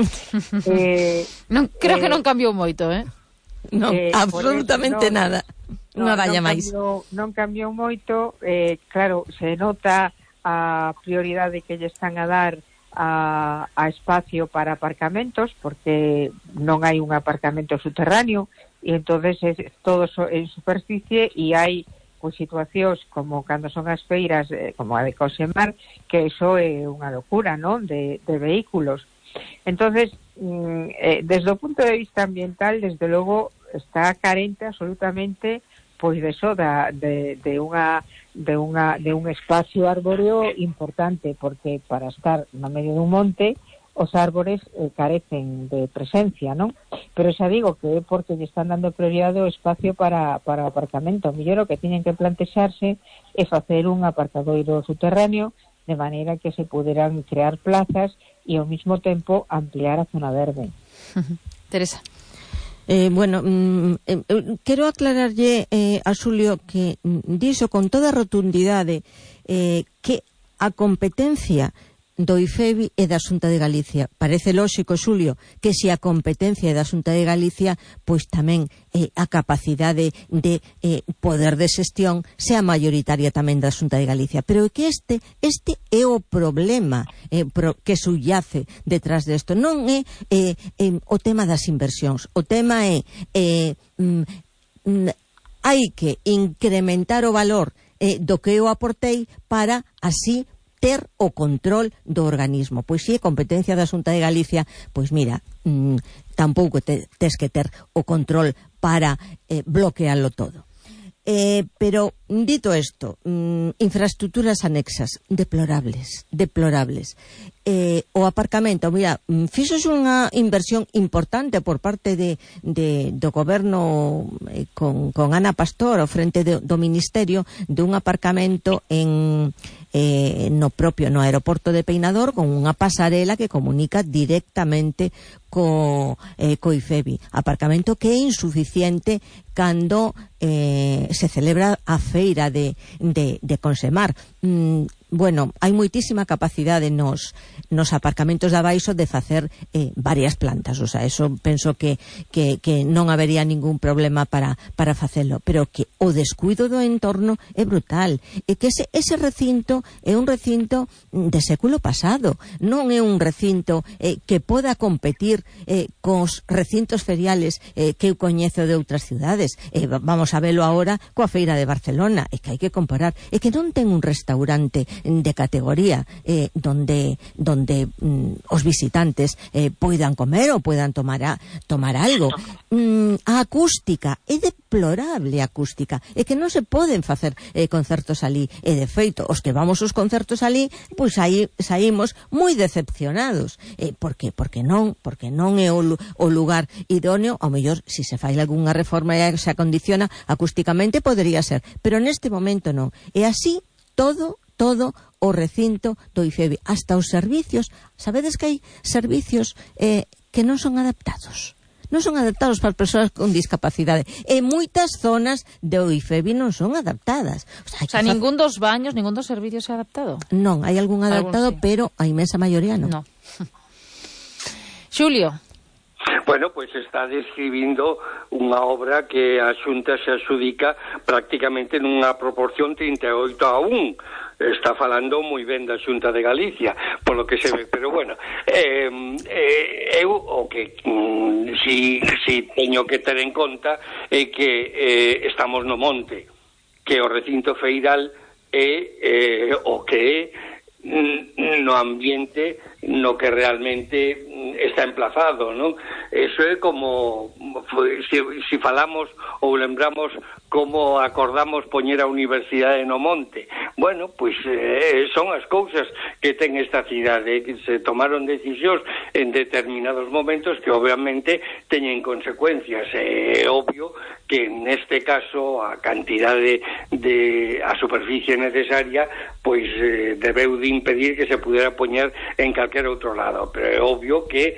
eh, non, creo eh, que non cambiou moito, eh? Non, eh, absolutamente non, nada. Non, non vaya non máis. Cambiou, non cambiou moito, eh, claro, se nota a prioridade que lle están a dar a, a espacio para aparcamentos, porque non hai un aparcamento subterráneo, e entonces é todo so, en superficie, e hai pois situacións como cando son as feiras, eh, como a de Conxemar, que iso é unha locura, non? De, de vehículos. Entonces, mm, eh, desde o punto de vista ambiental, desde logo, está carente absolutamente pois de eso, da, de, de unha de unha de un espacio arbóreo importante, porque para estar no medio dun monte os árbores eh, carecen de presencia, non? Pero xa digo que é porque lle están dando prioridade ao espacio para, para o aparcamento. Mellor o que tiñen que plantexarse é facer un aparcadoiro subterráneo de maneira que se puderan crear plazas e ao mesmo tempo ampliar a zona verde. Teresa. Eh, bueno, mm, eh, quero aclararlle eh, a Xulio que mm, dixo con toda rotundidade eh, que a competencia do I F E B I e da Xunta de Galicia. Parece lóxico, Xulio, que se a competencia é da Xunta de Galicia, pois tamén eh, a capacidade de eh, poder de xestión sea mayoritaria tamén da Xunta de Galicia. Pero que este este é o problema eh, pro, que subyace detrás desto. Non é eh, eh, o tema das inversións. O tema é eh, mm, mm, hai que incrementar o valor eh, do que eu aportei para así ter o control do organismo. Pois se é competencia da Xunta de Galicia, pois mira, mmm, tampouco te, tes que ter o control para eh, bloquearlo todo. Eh, pero, dito isto, mmm, infraestructuras anexas, deplorables, deplorables. Eh, o aparcamento, mira, fixos unha inversión importante por parte de, de, do goberno eh, con, con Ana Pastor ao frente de, do Ministerio de un aparcamento en eh, no propio, no aeroporto de Peinador, con unha pasarela que comunica directamente co, eh, co I F E B I. Aparcamento que é insuficiente cando eh, se celebra a feira de, de, de Conxemar. Mm, bueno, hai moitísima capacidade nos, nos aparcamentos de abaixo de facer eh, varias plantas, o sea, eso penso que, que, que non habería ningún problema para, para facelo, pero que o descuido do entorno é brutal, e que ese, ese recinto é un recinto de século pasado, non é un recinto eh, que poda competir eh, cos recintos feriales eh, que eu coñezo de outras cidades. Eh, vamos a velo agora coa feira de Barcelona, é que hai que comparar, é que non ten un restaurante de categoría eh, donde donde mm, os visitantes eh, poidan comer ou poidan tomar a, tomar algo. Mm, a acústica é deplorable, a acústica é que non se poden facer eh, concertos ali, e de feito os que vamos aos concertos ali, pois aí saímos moi decepcionados. Eh, por que? Porque non, porque non é o, o lugar idóneo. Ao mellor, se se fai algunha reforma e se acondiciona acústicamente, podería ser, pero neste momento non. E así todo todo o recinto do I F E B I, hasta os servicios. Sabedes que hai servicios eh, que non son adaptados. Non son adaptados para as persoas con discapacidade. E moitas zonas de O I F E B I non son adaptadas. O sea, o sea ningún dos baños, ningún dos servicios é adaptado? Non, hai algún adaptado, algún, sí. pero a inmensa maioría non. No. Xulio. Bueno, pois pues está describindo unha obra que a Xunta se adxudica prácticamente nunha proporción trinta e oito a un. Está falando moi ben da Xunta de Galicia, polo que se ve, pero bueno, eh, eh, eu o que mm, si, si teño que ter en conta é que eh, estamos no monte, que o recinto feiral é eh, o que é no ambiente no que realmente está emplazado, non? Eso é como se, si falamos ou lembramos como acordamos poñer a universidade no monte. Bueno, pois eh, son as cousas que ten esta cidade, que se tomaron decisións en determinados momentos que obviamente teñen consecuencias. É obvio que neste caso a cantidade de a superficie necesaria pois eh, debeu de impedir que se pudera poñer en calquer outro lado, pero é obvio que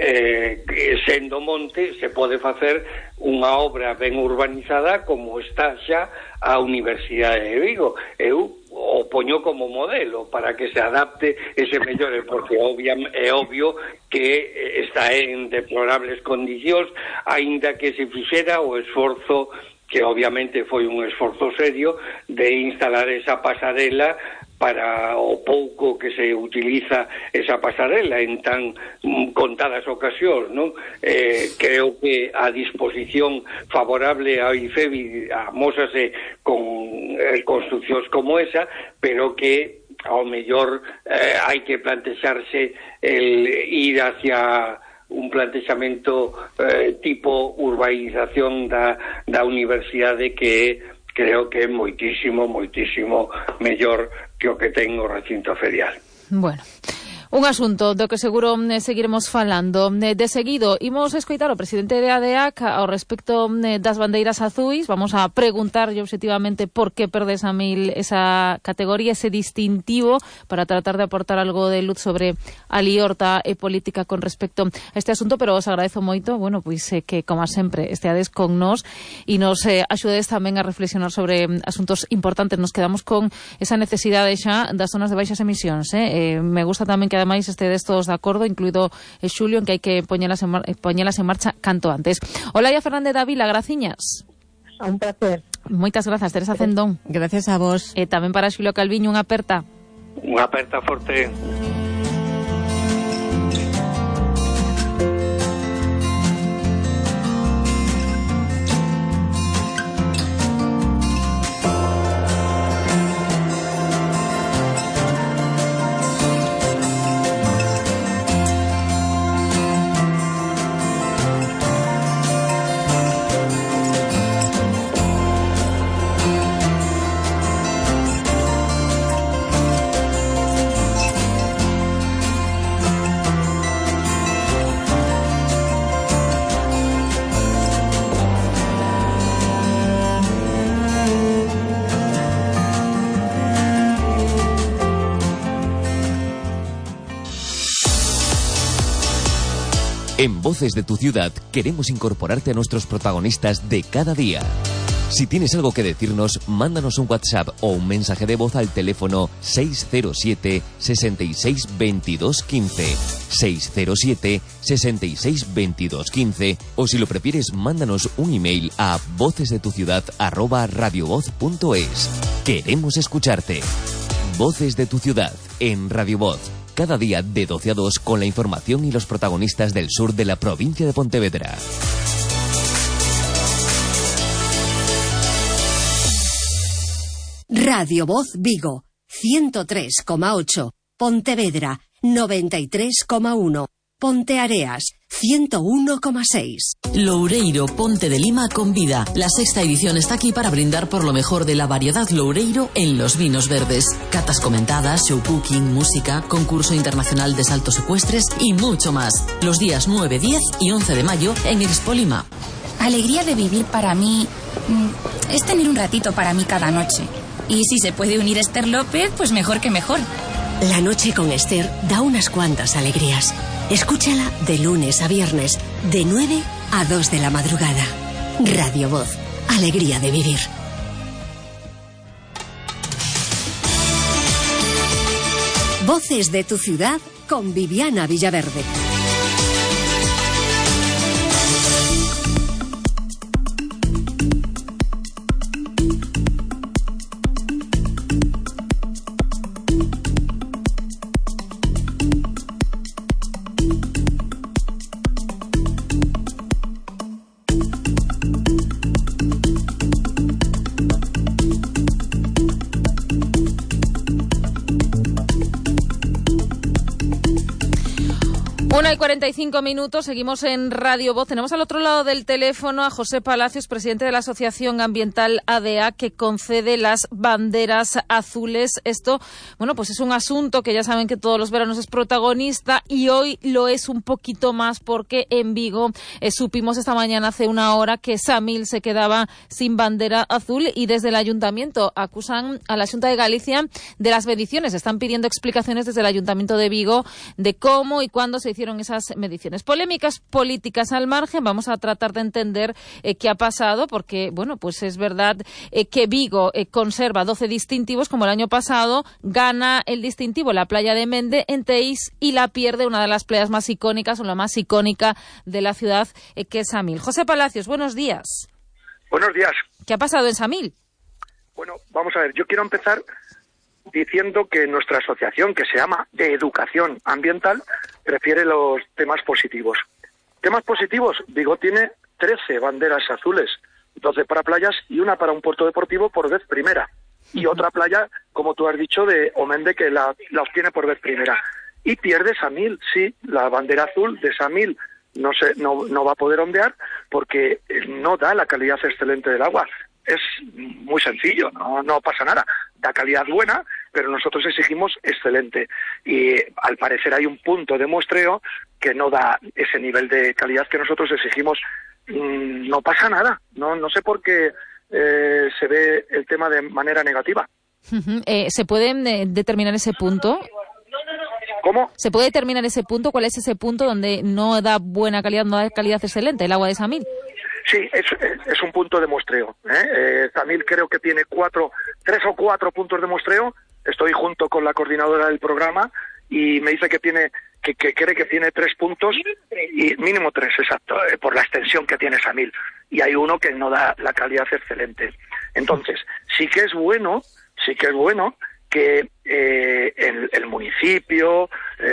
eh, sendo monte se pode facer unha obra ben urbanizada como está xa a Universidade de Vigo. Eu o poño como modelo para que se adapte e se mellore, porque obvia, é obvio que está en deplorables condicións, aínda que se fixera o esforzo, que obviamente foi un esforzo serio, de instalar esa pasarela para o pouco que se utiliza esa pasarela en tan mm, contadas ocasións, non? Eh, creo que a disposición favorable ao I F E B I amósase con eh, construcións como esa, pero que ao mellor eh, hai que plantexarse el ir hacia un plantexamento eh, tipo urbanización da, da universidade que creo que é moitísimo, moitísimo mellor que o que ten o recinto ferial. Bueno, un asunto do que seguro eh, seguiremos falando. Eh, de seguido, imos escoitar o presidente de A D A C ao respecto eh, das bandeiras azuis. Vamos a preguntarlle obxectivamente por que perde esa, mil, esa categoría, ese distintivo, para tratar de aportar algo de luz sobre a liorta e política con respecto a este asunto, pero os agradezo moito, bueno, pois eh, que, como sempre, esteades con nós e nos eh, axudedes tamén a reflexionar sobre eh, asuntos importantes. Nos quedamos con esa necesidade xa das zonas de baixas emisións. Eh? Eh, me gusta tamén que ademais estedes todos de acordo, incluído eh, Xulio, en que hai que poñelas en, mar poñelas en marcha canto antes. Olaya Fernández Dávila, graciñas. Un placer. Moitas grazas, Teresa Cendón. Gracias a vos. E tamén para Xulio Calviño, unha aperta. Unha aperta forte. En Voces de tu Ciudad queremos incorporarte a nuestros protagonistas de cada día. Si tienes algo que decirnos, mándanos un WhatsApp o un mensaje de voz al teléfono seis cero siete, seis seis dos dos uno cinco, seis cero siete, seis seis dos dos uno cinco, o si lo prefieres, mándanos un email a vocesdetuciudad arroba radiovoz punto es. Queremos escucharte. Voces de tu Ciudad en Radio Voz. Cada día de doce a dos con la información y los protagonistas del sur de la provincia de Pontevedra. Radio Voz Vigo, ciento tres coma ocho. Pontevedra, noventa y tres coma uno. Ponteareas, ciento uno coma seis. Loureiro Ponte de Lima convida. La sexta edición está aquí para brindar por lo mejor de la variedad loureiro en los vinos verdes. Catas comentadas, show cooking, música, concurso internacional de saltos ecuestres y mucho más. Los días nueve, diez y once de mayo en Expo Lima. Alegría de vivir para mí mm, es tener un ratito para mí cada noche. Y si se puede unir Esther López, pues mejor que mejor. La noche con Esther da unas cuantas alegrías. Escúchala de lunes a viernes, de nueve a dos de la madrugada. Radio Voz, alegría de vivir. Voces de tu ciudad con Viviana Villaverde. Una y cuarenta y cinco minutos, seguimos en Radio Voz. Tenemos al otro lado del teléfono a José Palacios, presidente de la Asociación Ambiental A D A, que concede las banderas azules. Esto, bueno, pues es un asunto que ya saben que todos los veranos es protagonista y hoy lo es un poquito más porque en Vigo eh, supimos esta mañana hace una hora que Samil se quedaba sin bandera azul y desde el Ayuntamiento acusan a la Xunta de Galicia de las mediciones. Están pidiendo explicaciones desde el Ayuntamiento de Vigo de cómo y cuándo se hicieron esas mediciones. Polémicas políticas al margen, vamos a tratar de entender eh, qué ha pasado, porque, bueno, pues es verdad eh, que Vigo eh, conserva doce distintivos, como el año pasado, gana el distintivo la playa de Mende en Teis y la pierde una de las playas más icónicas o la más icónica de la ciudad, eh, que es Samil. José Palacios, buenos días. Buenos días. ¿Qué ha pasado en Samil? Bueno, vamos a ver, yo quiero empezar diciendo que nuestra asociación, que se llama de Educación Ambiental, prefiere los temas positivos. Temas positivos, Vigo tiene trece banderas azules, doce para playas y una para un puerto deportivo por vez primera. Y otra playa, como tú has dicho, de Omende, que la, la obtiene por vez primera. Y pierde Samil, sí, la bandera azul de Samil no, se, no, no va a poder ondear porque no da la calidad excelente del agua. Es muy sencillo, no, no pasa nada. Da calidad buena, pero nosotros exigimos excelente. Y al parecer hay un punto de muestreo que no da ese nivel de calidad que nosotros exigimos. Mm, no pasa nada. No, no sé por qué eh, se ve el tema de manera negativa. Uh-huh. Eh, ¿Se puede eh, determinar ese punto? ¿Cómo? ¿Se puede determinar ese punto? ¿Cuál es ese punto donde no da buena calidad, no da calidad excelente el agua de Samil? Sí, es, es un punto de muestreo. ¿eh? Eh, Samil creo que tiene cuatro, tres o cuatro puntos de muestreo. Estoy junto con la coordinadora del programa y me dice que tiene, que, que cree que tiene tres puntos y mínimo tres, exacto, eh, por la extensión que tiene Samil. Y hay uno que no da la calidad excelente. Entonces, sí que es bueno, sí que es bueno que eh, el, el municipio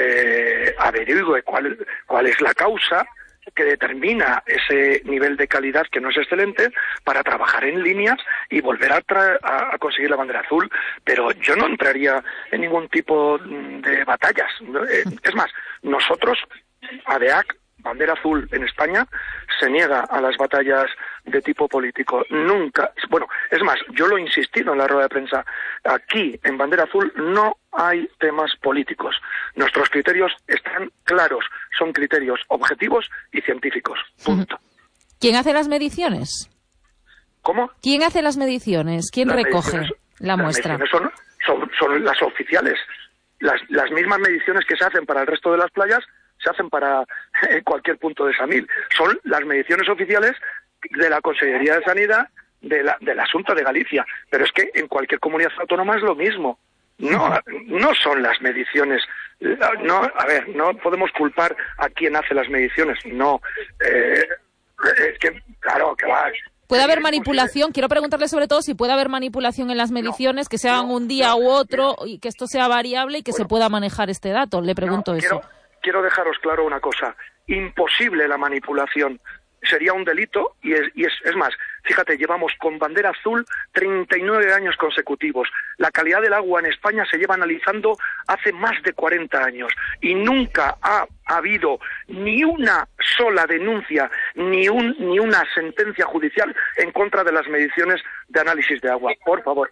eh, averigüe cuál, cuál es la causa que determina ese nivel de calidad que no es excelente para trabajar en líneas y volver a, tra- a, a conseguir la bandera azul, pero yo no entraría en ningún tipo de batallas. Es más, nosotros, A D A C, bandera azul en España, se niega a las batallas de tipo político. Nunca, bueno, es más, yo lo he insistido en la rueda de prensa, aquí en bandera azul no hay temas políticos. Nuestros criterios están claros, son criterios objetivos y científicos. Punto. ¿Quién hace las mediciones? ¿Cómo? ¿Quién hace las mediciones? ¿Quién las recoge mediciones, la muestra? Las mediciones son, son, son las oficiales. Las, las mismas mediciones que se hacen para el resto de las playas se hacen para eh, cualquier punto de Samil. Son las mediciones oficiales de la Consellería de Sanidad de la, del Asunto de Galicia. Pero es que en cualquier comunidad autónoma es lo mismo. No, no son las mediciones. No, a ver, no podemos culpar a quien hace las mediciones. No, eh, es que, claro, que va. ¿Puede haber manipulación? Quiero preguntarle sobre todo si puede haber manipulación en las mediciones, no, que se hagan no, un día no, u otro no. y que esto sea variable y que bueno, se pueda manejar este dato. Le pregunto no, eso. Quiero, quiero dejaros claro una cosa. Imposible la manipulación. Sería un delito y, es, y es, es más, fíjate, llevamos con bandera azul treinta y nueve años consecutivos. La calidad del agua en España se lleva analizando hace más de cuarenta años y nunca ha, ha habido ni una sola denuncia ni, un, ni una sentencia judicial en contra de las mediciones de análisis de agua. Por favor.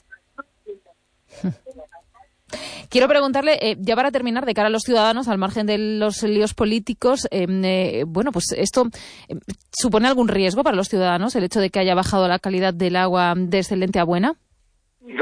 Quiero preguntarle, eh, ya para terminar, de cara a los ciudadanos, al margen de los líos políticos, eh, eh, bueno, pues esto eh, ¿supone algún riesgo para los ciudadanos, el hecho de que haya bajado la calidad del agua de excelente a buena? No,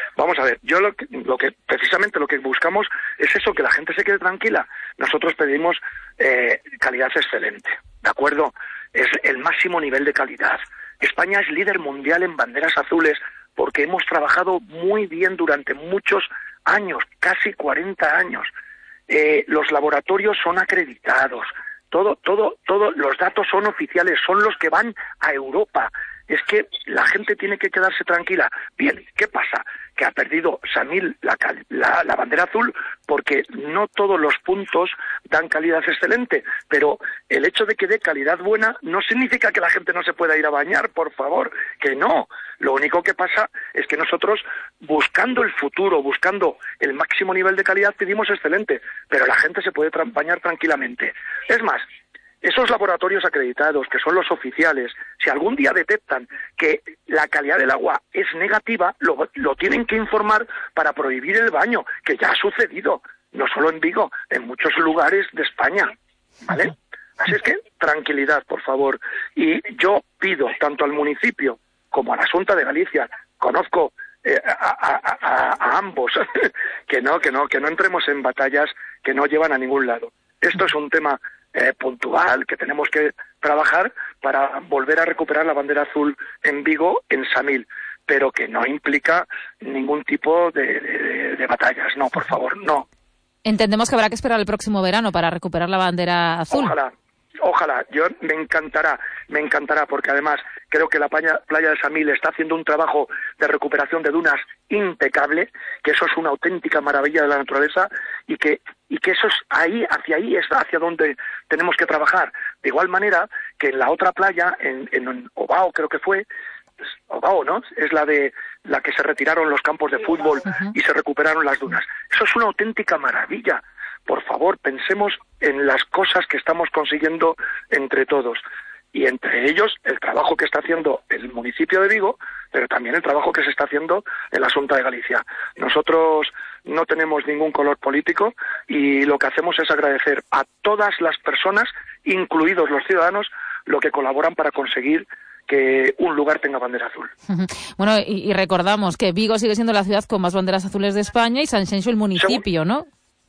Vamos a ver, yo lo que, lo que precisamente lo que buscamos es eso, que la gente se quede tranquila. Nosotros pedimos eh, calidad excelente, ¿de acuerdo? Es el máximo nivel de calidad. España es líder mundial en banderas azules porque hemos trabajado muy bien durante muchos años, casi cuarenta años. Eh, los laboratorios son acreditados, todo, todo, todo, los datos son oficiales, son los que van a Europa. Es que la gente tiene que quedarse tranquila. Bien, ¿qué pasa? Que ha perdido Samil la, la, la bandera azul porque no todos los puntos dan calidad excelente, pero el hecho de que dé calidad buena no significa que la gente no se pueda ir a bañar, por favor, que no. Lo único que pasa es que nosotros, buscando el futuro, buscando el máximo nivel de calidad, pedimos excelente, pero la gente se puede tra- bañar tranquilamente. Es más, esos laboratorios acreditados, que son los oficiales, si algún día detectan que la calidad del agua es negativa, lo, lo tienen que informar para prohibir el baño, que ya ha sucedido, no solo en Vigo, en muchos lugares de España, ¿vale? Así es que, tranquilidad, por favor. Y yo pido, tanto al municipio como a la Xunta de Galicia, conozco eh, a, a, a, a ambos, que no, que no, que no entremos en batallas que no llevan a ningún lado. Esto es un tema Eh, puntual que tenemos que trabajar para volver a recuperar la bandera azul en Vigo, en Samil, pero que no implica ningún tipo de, de, de batallas. No, por favor, no. Entendemos que habrá que esperar el próximo verano para recuperar la bandera azul. Ojalá, ojalá. Yo me encantará, me encantará, porque además creo que la playa, playa de Samil está haciendo un trabajo de recuperación de dunas impecable, que eso es una auténtica maravilla de la naturaleza y que y que eso es ahí, hacia ahí es hacia donde tenemos que trabajar. De igual manera que en la otra playa, en, en Obao creo que fue, Obao, ¿no? Es la de la que se retiraron los campos de fútbol uh-huh. y se recuperaron las dunas. Eso es una auténtica maravilla. Por favor, pensemos en las cosas que estamos consiguiendo entre todos. Y entre ellos el trabajo que está haciendo el municipio de Vigo, pero también el trabajo que se está haciendo en la Xunta de Galicia. Nosotros no tenemos ningún color político y lo que hacemos es agradecer a todas las personas, incluidos los ciudadanos, lo que colaboran para conseguir que un lugar tenga bandera azul. Bueno, y, y recordamos que Vigo sigue siendo la ciudad con más banderas azules de España y Sanxenxo el municipio, Segun, ¿no?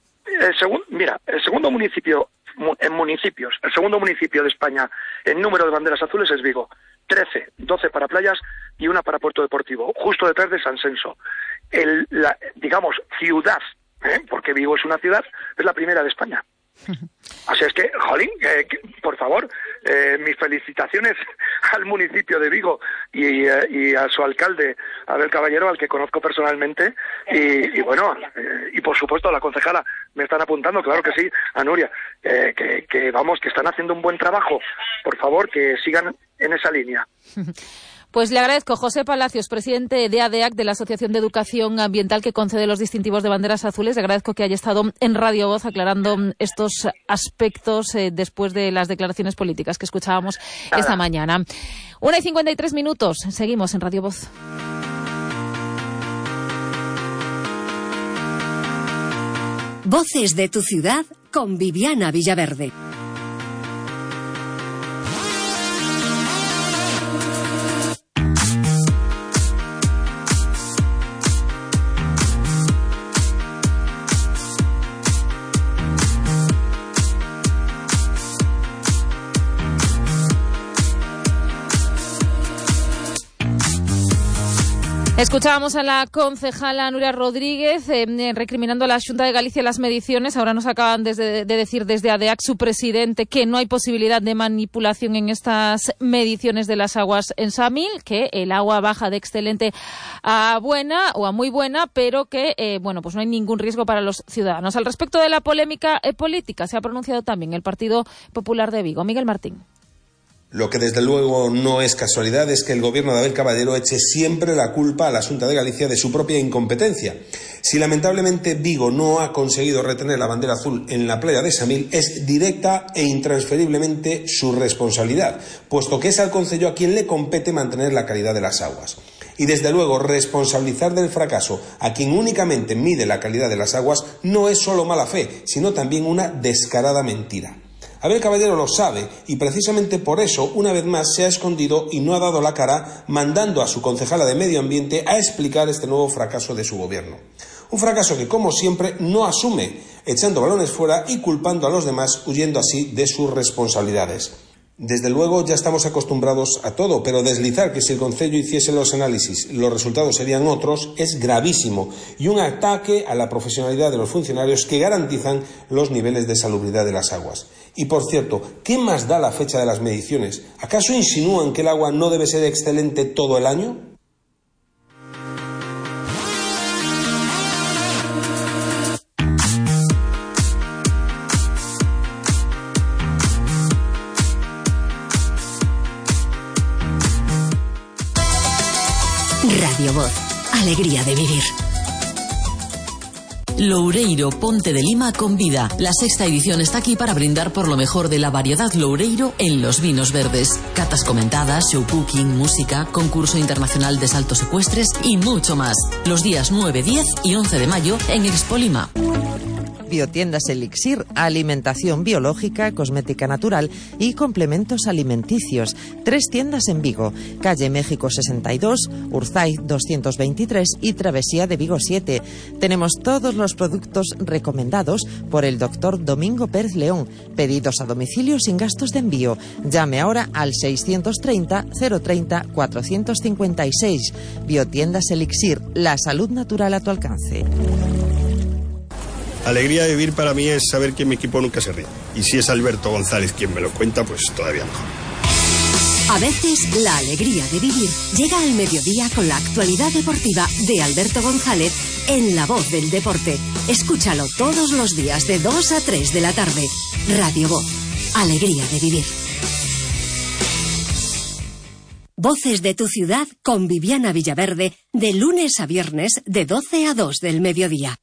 El segun, mira, el segundo municipio en municipios, el segundo municipio de España en número de banderas azules es Vigo. trece, doce para playas y una para Puerto Deportivo, justo detrás de Sanxenxo. El, la, digamos, ciudad, ¿eh? porque Vigo es una ciudad, es la primera de España. Así es que, jolín, eh, que, por favor, eh, mis felicitaciones al municipio de Vigo y, eh, y a su alcalde, Abel Caballero, al que conozco personalmente, y, y bueno, eh, y por supuesto a la concejala, me están apuntando, claro que sí, a Nuria, eh, que, que vamos, que están haciendo un buen trabajo, por favor, que sigan en esa línea. Pues le agradezco, José Palacios, presidente de A D E A C, de la Asociación de Educación Ambiental que concede los distintivos de banderas azules. Le agradezco que haya estado en Radio Voz aclarando estos aspectos eh, después de las declaraciones políticas que escuchábamos Nada. esta mañana. Una y cincuenta y tres minutos. Seguimos en Radio Voz. Voces de tu ciudad con Viviana Villaverde. Escuchábamos a la concejala Nuria Rodríguez eh, recriminando a la Xunta de Galicia las mediciones. Ahora nos acaban de, de decir desde A D E A C, su presidente, que no hay posibilidad de manipulación en estas mediciones de las aguas en Samil, que el agua baja de excelente a buena o a muy buena, pero que eh, bueno, pues no hay ningún riesgo para los ciudadanos. Al respecto de la polémica eh, política, se ha pronunciado también el Partido Popular de Vigo. Miguel Martín. Lo que desde luego no es casualidad es que el gobierno de Abel Caballero eche siempre la culpa a la Xunta de Galicia de su propia incompetencia. Si lamentablemente Vigo no ha conseguido retener la bandera azul en la playa de Samil, es directa e intransferiblemente su responsabilidad, puesto que es al concello a quien le compete mantener la calidad de las aguas. Y desde luego responsabilizar del fracaso a quien únicamente mide la calidad de las aguas no es solo mala fe, sino también una descarada mentira. Abel Caballero lo sabe y precisamente por eso, una vez más, se ha escondido y no ha dado la cara, mandando a su concejala de Medio Ambiente a explicar este nuevo fracaso de su gobierno. Un fracaso que, como siempre, no asume, echando balones fuera y culpando a los demás, huyendo así de sus responsabilidades. Desde luego ya estamos acostumbrados a todo, pero deslizar que si el Concello hiciese los análisis los resultados serían otros es gravísimo y un ataque a la profesionalidad de los funcionarios que garantizan los niveles de salubridad de las aguas. Y por cierto, ¿qué más da la fecha de las mediciones? ¿Acaso insinúan que el agua no debe ser excelente todo el año? Radio Voz, alegría de vivir. Loureiro Ponte de Lima convida. La sexta edición está aquí para brindar por lo mejor de la variedad Loureiro en los vinos verdes. Catas comentadas, show cooking, música, concurso internacional de saltos ecuestres y mucho más. Los días nueve, diez y once de mayo en Expo Lima. Biotiendas Elixir, alimentación biológica, cosmética natural y complementos alimenticios. Tres tiendas en Vigo, calle México sesenta y dos, Urzaiz doscientos veintitrés y Travesía de Vigo siete. Tenemos todos los productos recomendados por el doctor Domingo Pérez León. Pedidos a domicilio sin gastos de envío. Llame ahora al seiscientos treinta, cero treinta, cuatrocientos cincuenta y seis. Biotiendas Elixir, la salud natural a tu alcance. Alegría de vivir para mí es saber que mi equipo nunca se ríe. Y si es Alberto González quien me lo cuenta, pues todavía mejor. A veces, la alegría de vivir llega al mediodía con la actualidad deportiva de Alberto González en La Voz del Deporte. Escúchalo todos los días de dos a tres de la tarde. Radio Voz, alegría de vivir. Voces de tu ciudad con Viviana Villaverde, de lunes a viernes de doce a dos del mediodía.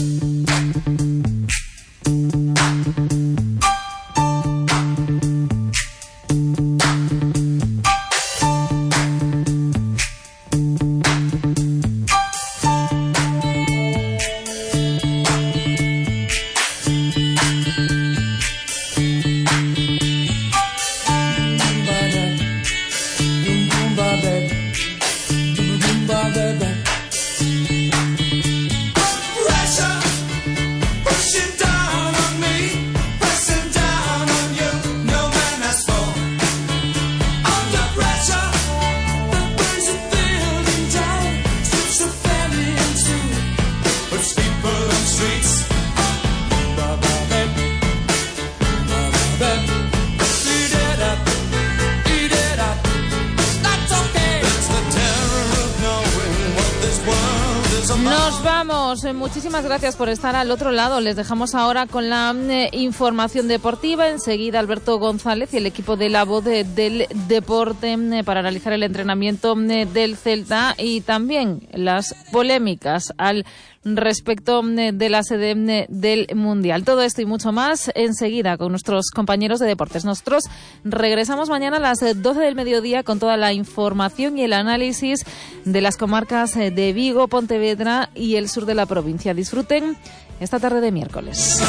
Nos vamos. Muchísimas gracias por estar al otro lado. Les dejamos ahora con la eh, información deportiva. Enseguida Alberto González y el equipo de La Voz de, del Deporte eh, para analizar el entrenamiento eh, del Celta y también las polémicas al respecto eh, de la sede eh, del Mundial. Todo esto y mucho más enseguida con nuestros compañeros de deportes. Nosotros regresamos mañana a las doce del mediodía con toda la información y el análisis de las comarcas de Vigo, Pontevedra y el sur de la provincia. Disfruten esta tarde de miércoles.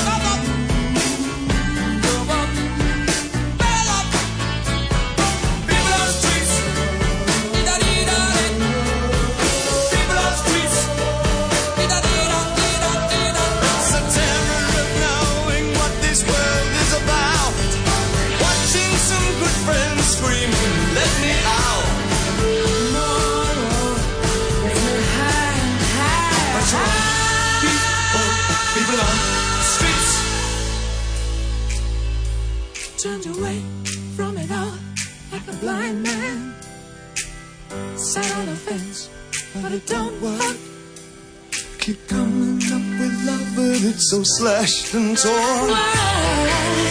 Turned away from it all like a blind man. Sat on a fence, but it don't work. Keep coming up with love, but it's so slashed and torn. Whoa.